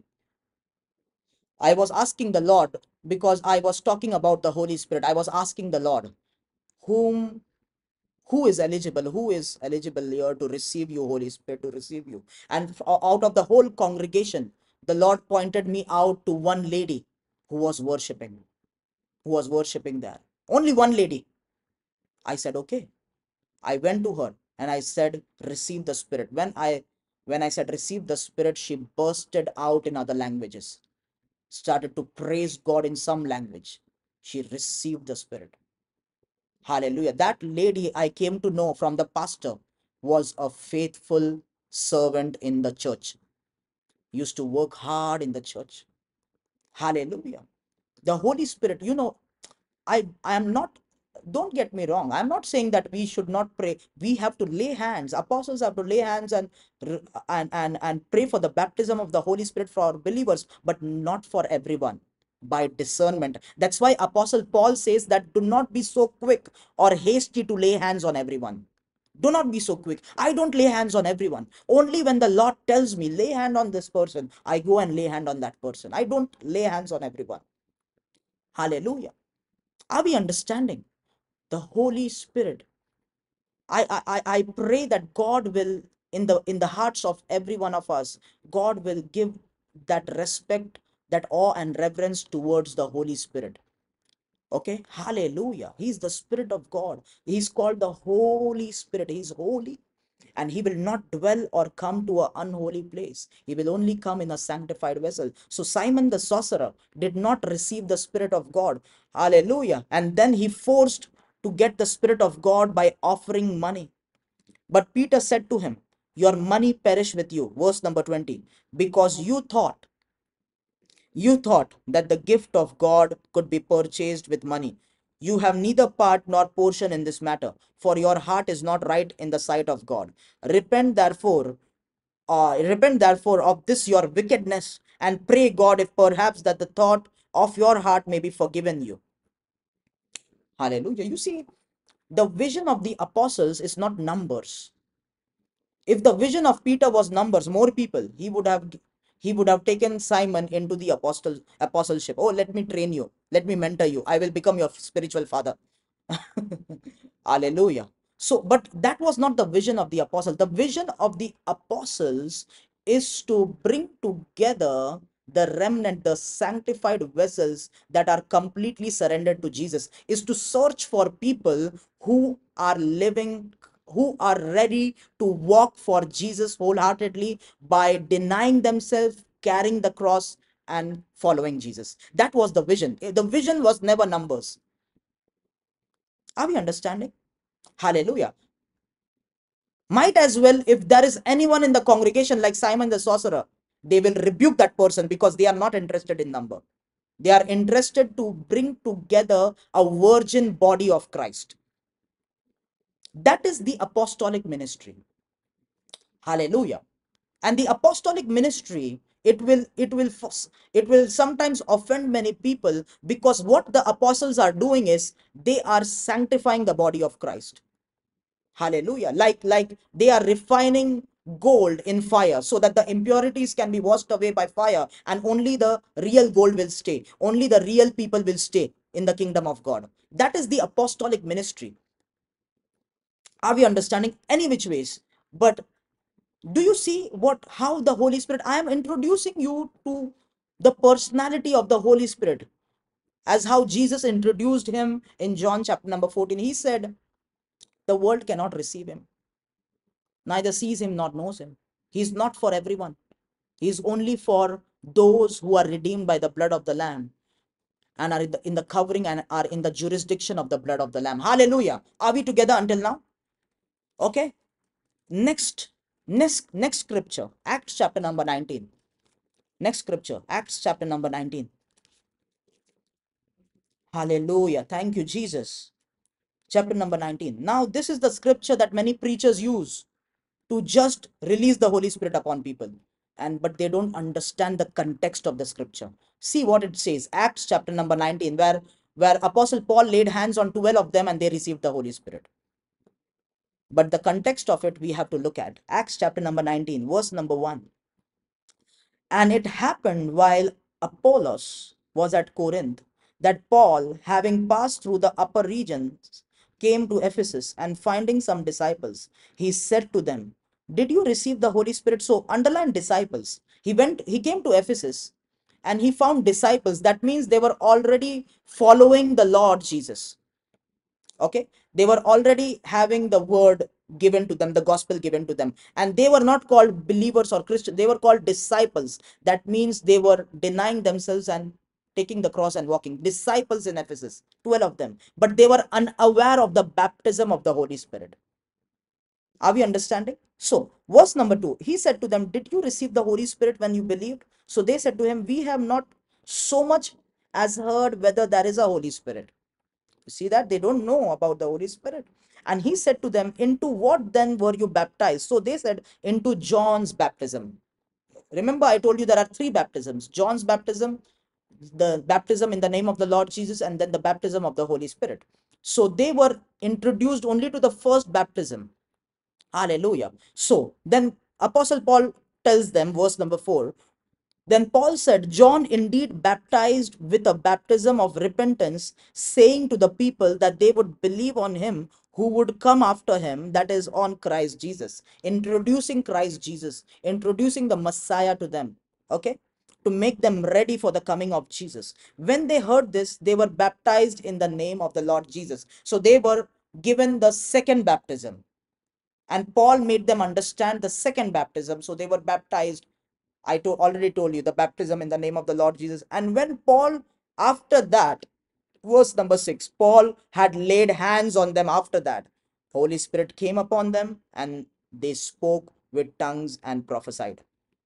Speaker 1: I was asking the Lord, because I was talking about the Holy Spirit. I was asking the Lord, whom who is eligible, who is eligible here to receive you, Holy Spirit, to receive you. And out of the whole congregation, the Lord pointed me out to one lady who was worshiping, who was worshiping there. Only one lady. I said, okay. I went to her and I said, receive the Spirit. When I when I said receive the Spirit, she bursted out in other languages, started to praise God in some language. She received the Spirit. Hallelujah. That lady I came to know from the pastor was a faithful servant in the church, used to work hard in the church. Hallelujah. The Holy Spirit, you know, I I am not, don't get me wrong. I'm not saying that we should not pray. We have to lay hands. Apostles have to lay hands and and and, and pray for the baptism of the Holy Spirit for believers, but not for everyone, by discernment. That's why Apostle Paul says that do not be so quick or hasty to lay hands on everyone. Do not be so quick. I don't lay hands on everyone. Only when the Lord tells me lay hand on this person, I go and lay hand on that person. I don't lay hands on everyone. Hallelujah. Are we understanding? The Holy Spirit. I, I, I I pray that God will, in the in the hearts of every one of us, God will give that respect, that awe and reverence towards the Holy Spirit. Okay, hallelujah. He's the Spirit of God. He's called the Holy Spirit. He's holy, and he will not dwell or come to an unholy place. He will only come in a sanctified vessel. So Simon the sorcerer did not receive the Spirit of God. Hallelujah. And then he forced to get the Spirit of God by offering money. But Peter said to him, your money perish with you. Verse number twenty. Because you thought you thought that the gift of God could be purchased with money. You have neither part nor portion in this matter, for your heart is not right in the sight of God. Repent therefore, uh, repent therefore of this your wickedness, and pray God if perhaps that the thought of your heart may be forgiven you. Hallelujah. You see, the vision of the apostles is not numbers. If the vision of Peter was numbers, more people, he would have he would have taken Simon into the apostle apostleship. Oh, let me train you, let me mentor you, I will become your spiritual father. Hallelujah. So, but that was not the vision of the apostles. The vision of the apostles is to bring together the remnant, the sanctified vessels that are completely surrendered to Jesus, is to search for people who are living, who are ready to walk for Jesus wholeheartedly by denying themselves, carrying the cross, and following Jesus. That was the vision. The vision was never numbers. Are we understanding? Hallelujah. Might as well, if there is anyone in the congregation like Simon the sorcerer, they will rebuke that person because they are not interested in number. They are interested to bring together a virgin body of Christ. That is the apostolic ministry. Hallelujah. And the apostolic ministry, it will it will it will sometimes offend many people, because what the apostles are doing is they are sanctifying the body of Christ. Hallelujah. Like like they are refining gold in fire so that the impurities can be washed away by fire, and only the real gold will stay. Only the real people will stay in the kingdom of God. That is the apostolic ministry. Are we understanding? Any which ways. But do you see what how the Holy Spirit? I am introducing you to the personality of the Holy Spirit, as how Jesus introduced him in John chapter number fourteen. He said, the world cannot receive him, neither sees him nor knows him. He's not for everyone. He's only for those who are redeemed by the blood of the Lamb and are in the, in the covering and are in the jurisdiction of the blood of the Lamb. Hallelujah. Are we together until now? Okay. Next, next, next scripture, Acts chapter number nineteen. Next scripture, Acts chapter number nineteen. Hallelujah. Thank you, Jesus. Chapter number nineteen. Now, this is the scripture that many preachers use to just release the Holy Spirit upon people. And but they don't understand the context of the scripture. See what it says. Acts chapter number nineteen, where where Apostle Paul laid hands on twelve of them and they received the Holy Spirit. But the context of it we have to look at. Acts chapter number nineteen, verse number one. And it happened while Apollos was at Corinth that Paul, having passed through the upper regions, came to Ephesus, and finding some disciples, he said to them, did you receive the Holy Spirit? So underline disciples. He went, he came to Ephesus and he found disciples. That means they were already following the Lord Jesus. Okay, they were already having the word given to them, the gospel given to them, and they were not called believers or Christians, they were called disciples. That means they were denying themselves and taking the cross and walking. Disciples in Ephesus, twelve of them, but they were unaware of the baptism of the Holy Spirit. Are we understanding? So verse number two, he said to them, did you receive the Holy Spirit when you believed? So they said to him, we have not so much as heard whether there is a Holy Spirit. See that they don't know about the Holy Spirit. And he said to them, into what then were you baptized? So they said, into John's baptism. Remember, I told you there are three baptisms: John's baptism, the baptism in the name of the Lord Jesus, and then the baptism of the Holy Spirit. So they were introduced only to the first baptism. Hallelujah. So then Apostle Paul tells them, verse number four, then Paul said, John indeed baptized with a baptism of repentance, saying to the people that they would believe on him who would come after him, that is, on Christ Jesus. Introducing Christ Jesus, introducing the Messiah to them, okay, to make them ready for the coming of Jesus. When they heard this, they were baptized in the name of the Lord Jesus. So they were given the second baptism. And Paul made them understand the second baptism. So they were baptized. I to, already told you the baptism in the name of the Lord Jesus. And when Paul, after that, verse number six, Paul had laid hands on them after that, Holy Spirit came upon them and they spoke with tongues and prophesied.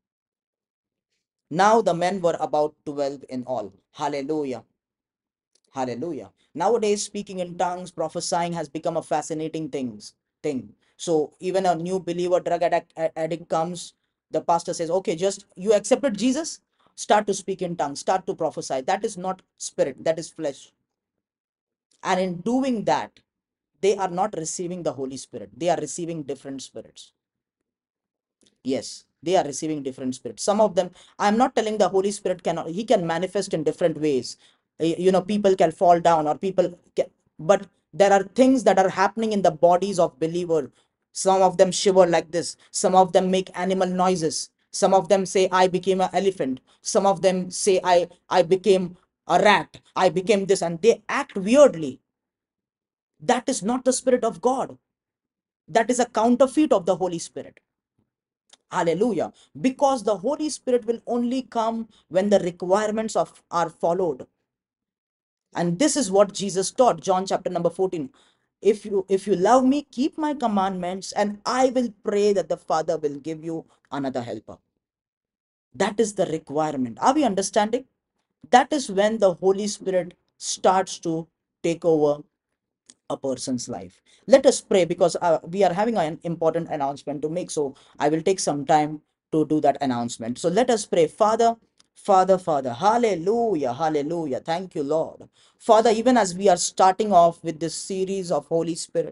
Speaker 1: Now the men were about twelve in all. Hallelujah. Hallelujah. Nowadays, speaking in tongues, prophesying has become a fascinating things thing. So even a new believer, drug addict, addict comes, the pastor says, okay, just you accepted Jesus, start to speak in tongues, start to prophesy. That is not spirit, that is flesh. And in doing that, they are not receiving the Holy Spirit. They are receiving different spirits. Yes, they are receiving different spirits. Some of them, I'm not telling the Holy Spirit cannot, he can manifest in different ways. Y- You know, people can fall down or people can, but there are things that are happening in the bodies of believer. Some of them shiver like this. Some of them make animal noises. Some of them say, I became an elephant. Some of them say, I, I became a rat. I became this, and they act weirdly. That is not the Spirit of God. That is a counterfeit of the Holy Spirit. Hallelujah. Because the Holy Spirit will only come when the requirements of are followed. And this is what Jesus taught, John chapter number fourteen. If you if you love me, keep my commandments, and I will pray that the Father will give you another helper. That is the requirement. Are we understanding? That is when the Holy Spirit starts to take over a person's life. Let us pray, because uh, we are having an important announcement to make. So I will take some time to do that announcement. So let us pray. Father, Father, Father, hallelujah, hallelujah. Thank you, Lord. Father, even as we are starting off with this series of Holy Spirit,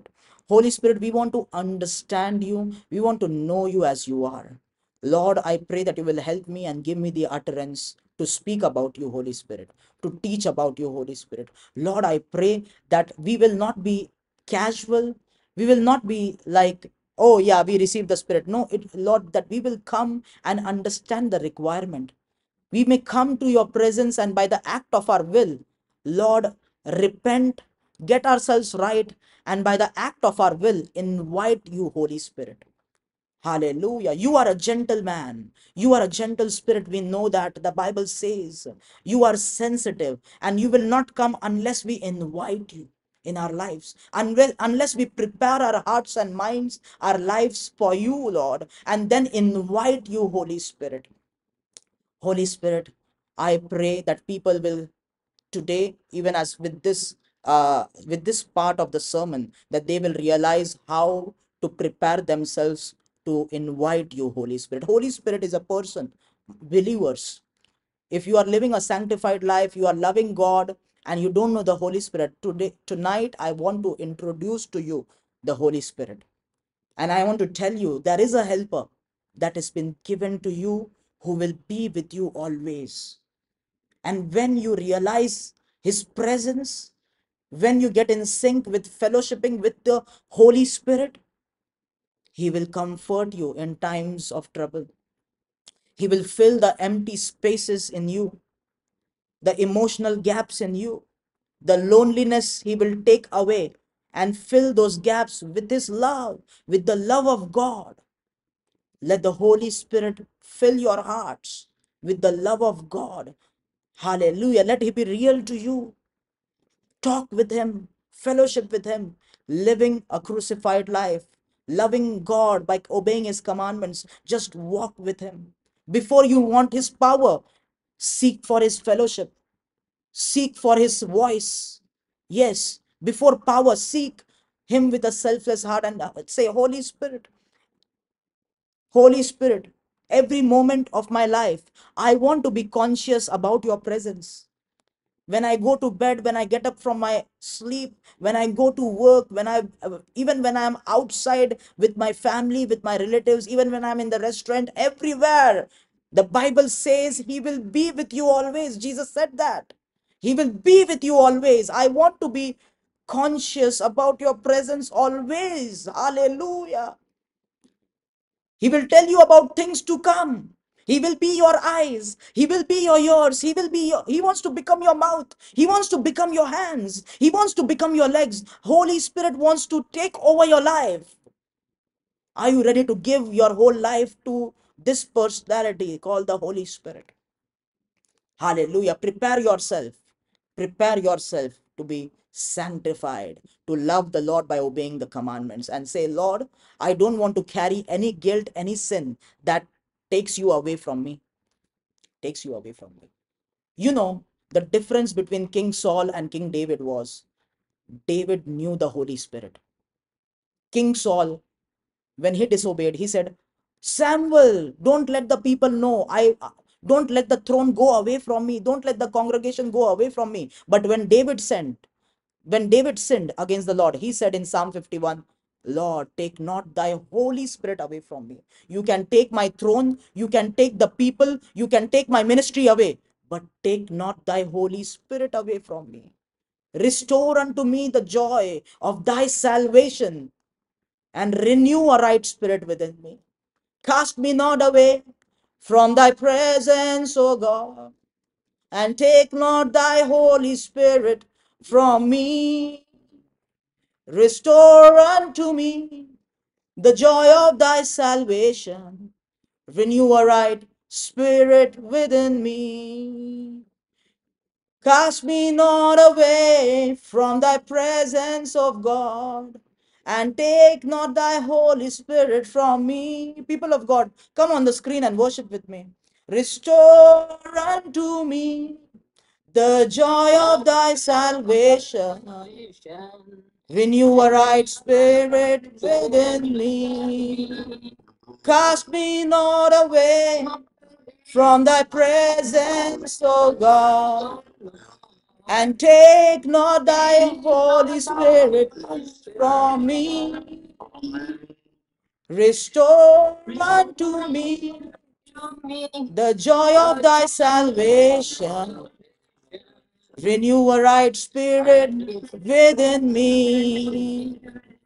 Speaker 1: Holy Spirit, we want to understand you. We want to know you as you are. Lord, I pray that you will help me and give me the utterance to speak about you, Holy Spirit, to teach about you, Holy Spirit. Lord, I pray that we will not be casual. We will not be like, oh, yeah, we received the Spirit. No, it, Lord, that we will come and understand the requirement. We may come to your presence and by the act of our will, Lord, repent, get ourselves right, and by the act of our will, invite you, Holy Spirit. Hallelujah. You are a gentleman. You are a gentle spirit. We know that the Bible says you are sensitive and you will not come unless we invite you in our lives. Unless, unless we prepare our hearts and minds, our lives for you, Lord, and then invite you, Holy Spirit. Holy Spirit, I pray that people will today, even as with this uh, with this part of the sermon, that they will realize how to prepare themselves to invite you, Holy Spirit. Holy Spirit is a person, believers. If you are living a sanctified life, you are loving God, and you don't know the Holy Spirit, today, tonight, I want to introduce to you the Holy Spirit. And I want to tell you, there is a helper that has been given to you who will be with you always. And when you realize his presence, when you get in sync with fellowshipping with the Holy Spirit, he will comfort you in times of trouble. He will fill the empty spaces in you, the emotional gaps in you, the loneliness he will take away and fill those gaps with his love, with the love of God. Let the Holy Spirit fill your hearts with the love of God. Hallelujah. Let Him be real to you. Talk with Him, fellowship with Him, living a crucified life, loving God by obeying His commandments. Just walk with Him. Before you want His power, seek for His fellowship, seek for His voice. Yes, before power, seek Him with a selfless heart and say, Holy Spirit, Holy Spirit, every moment of my life, I want to be conscious about your presence. When I go to bed, when I get up from my sleep, when I go to work, when I, even when I'm outside with my family, with my relatives, even when I'm in the restaurant, everywhere, the Bible says He will be with you always. Jesus said that. He will be with you always. I want to be conscious about your presence always. Hallelujah. He will tell you about things to come. He will be your eyes. He will be your ears. He will be your, he wants to become your mouth. He wants to become your hands. He wants to become your legs. Holy Spirit wants to take over your life. Are you ready to give your whole life to this personality called the Holy Spirit? Hallelujah. Prepare yourself. Prepare yourself to be sanctified, to love the Lord by obeying the commandments, and say, Lord, I don't want to carry any guilt, any sin that takes you away from me, takes you away from me. You know, the difference between King Saul and King David was David knew the Holy Spirit. King Saul, when he disobeyed, he said, Samuel, don't let the people know. I don't let the throne go away from me. Don't let the congregation go away from me. But when David sinned, when David sinned against the Lord, he said in Psalm fifty-one, Lord, take not thy Holy Spirit away from me. You can take my throne, you can take the people, you can take my ministry away, but take not thy Holy Spirit away from me. Restore unto me the joy of thy salvation and renew a right spirit within me. Cast me not away from thy presence, O God, and take not thy Holy Spirit from me. Restore unto me the joy of thy salvation. Renew a right spirit within me. Cast me not away from thy presence, of God, and take not thy Holy Spirit from me. People of God, come on the screen and worship with me. Restore unto me the joy of thy salvation. Renew a right spirit within me. Cast me not away from thy presence, O God, And take not thy Holy Spirit from me. Restore unto me the joy of thy salvation. Renew a right spirit within me.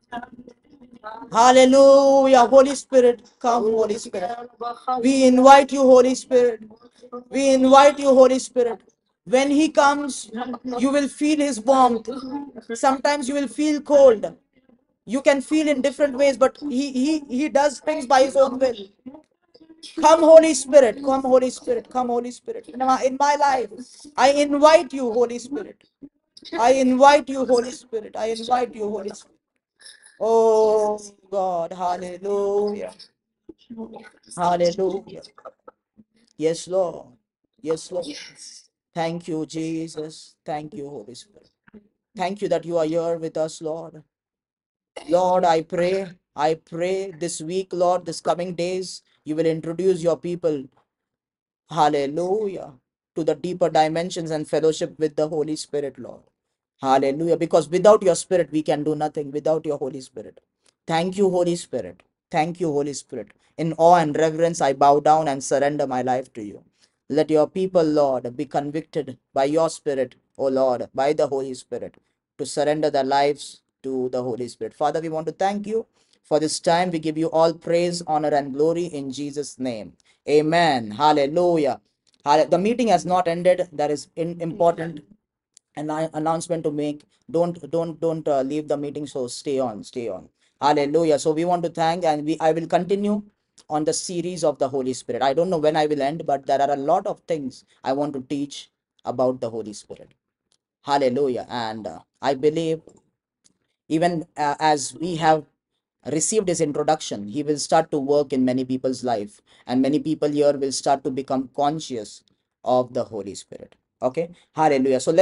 Speaker 1: Hallelujah. Holy Spirit, come, Holy Spirit. We invite you, Holy Spirit. We invite you, Holy Spirit. When He comes, you will feel His warmth. Sometimes you will feel cold. You can feel in different ways, but He He He does things by His own will. Come, Holy Spirit. Come, Holy Spirit. Come, Holy Spirit. In my, in my life, I invite you, Holy Spirit. I invite you, Holy Spirit. I invite you, Holy Spirit. Oh God, hallelujah. Hallelujah. Yes, Lord. Yes, Lord. Thank you, Jesus. Thank you, Holy Spirit. Thank you that you are here with us, Lord. Lord, I pray, I pray this week, Lord, this coming days, you will introduce your people, hallelujah, to the deeper dimensions and fellowship with the Holy Spirit, Lord. Hallelujah. Because without your Spirit, we can do nothing without your Holy Spirit. Thank you, Holy Spirit. Thank you, Holy Spirit. In awe and reverence, I bow down and surrender my life to you. Let your people, Lord, be convicted by your Spirit, O Lord, by the Holy Spirit, to surrender their lives to the Holy Spirit. Father, we want to thank you for this time. We give you all praise, honor, and glory in Jesus' name. Amen. Hallelujah. Halle- The meeting has not ended. That is in- important an announcement to make. Don't don't don't uh, leave the meeting, so stay on, stay on. Hallelujah. So we want to thank, and we I will continue on the series of the Holy Spirit. I don't know when I will end, but there are a lot of things I want to teach about the Holy Spirit. Hallelujah. And uh, I believe even uh, as we have received his introduction, he will start to work in many people's life, and many people here will start to become conscious of the Holy Spirit. Okay. Hallelujah. So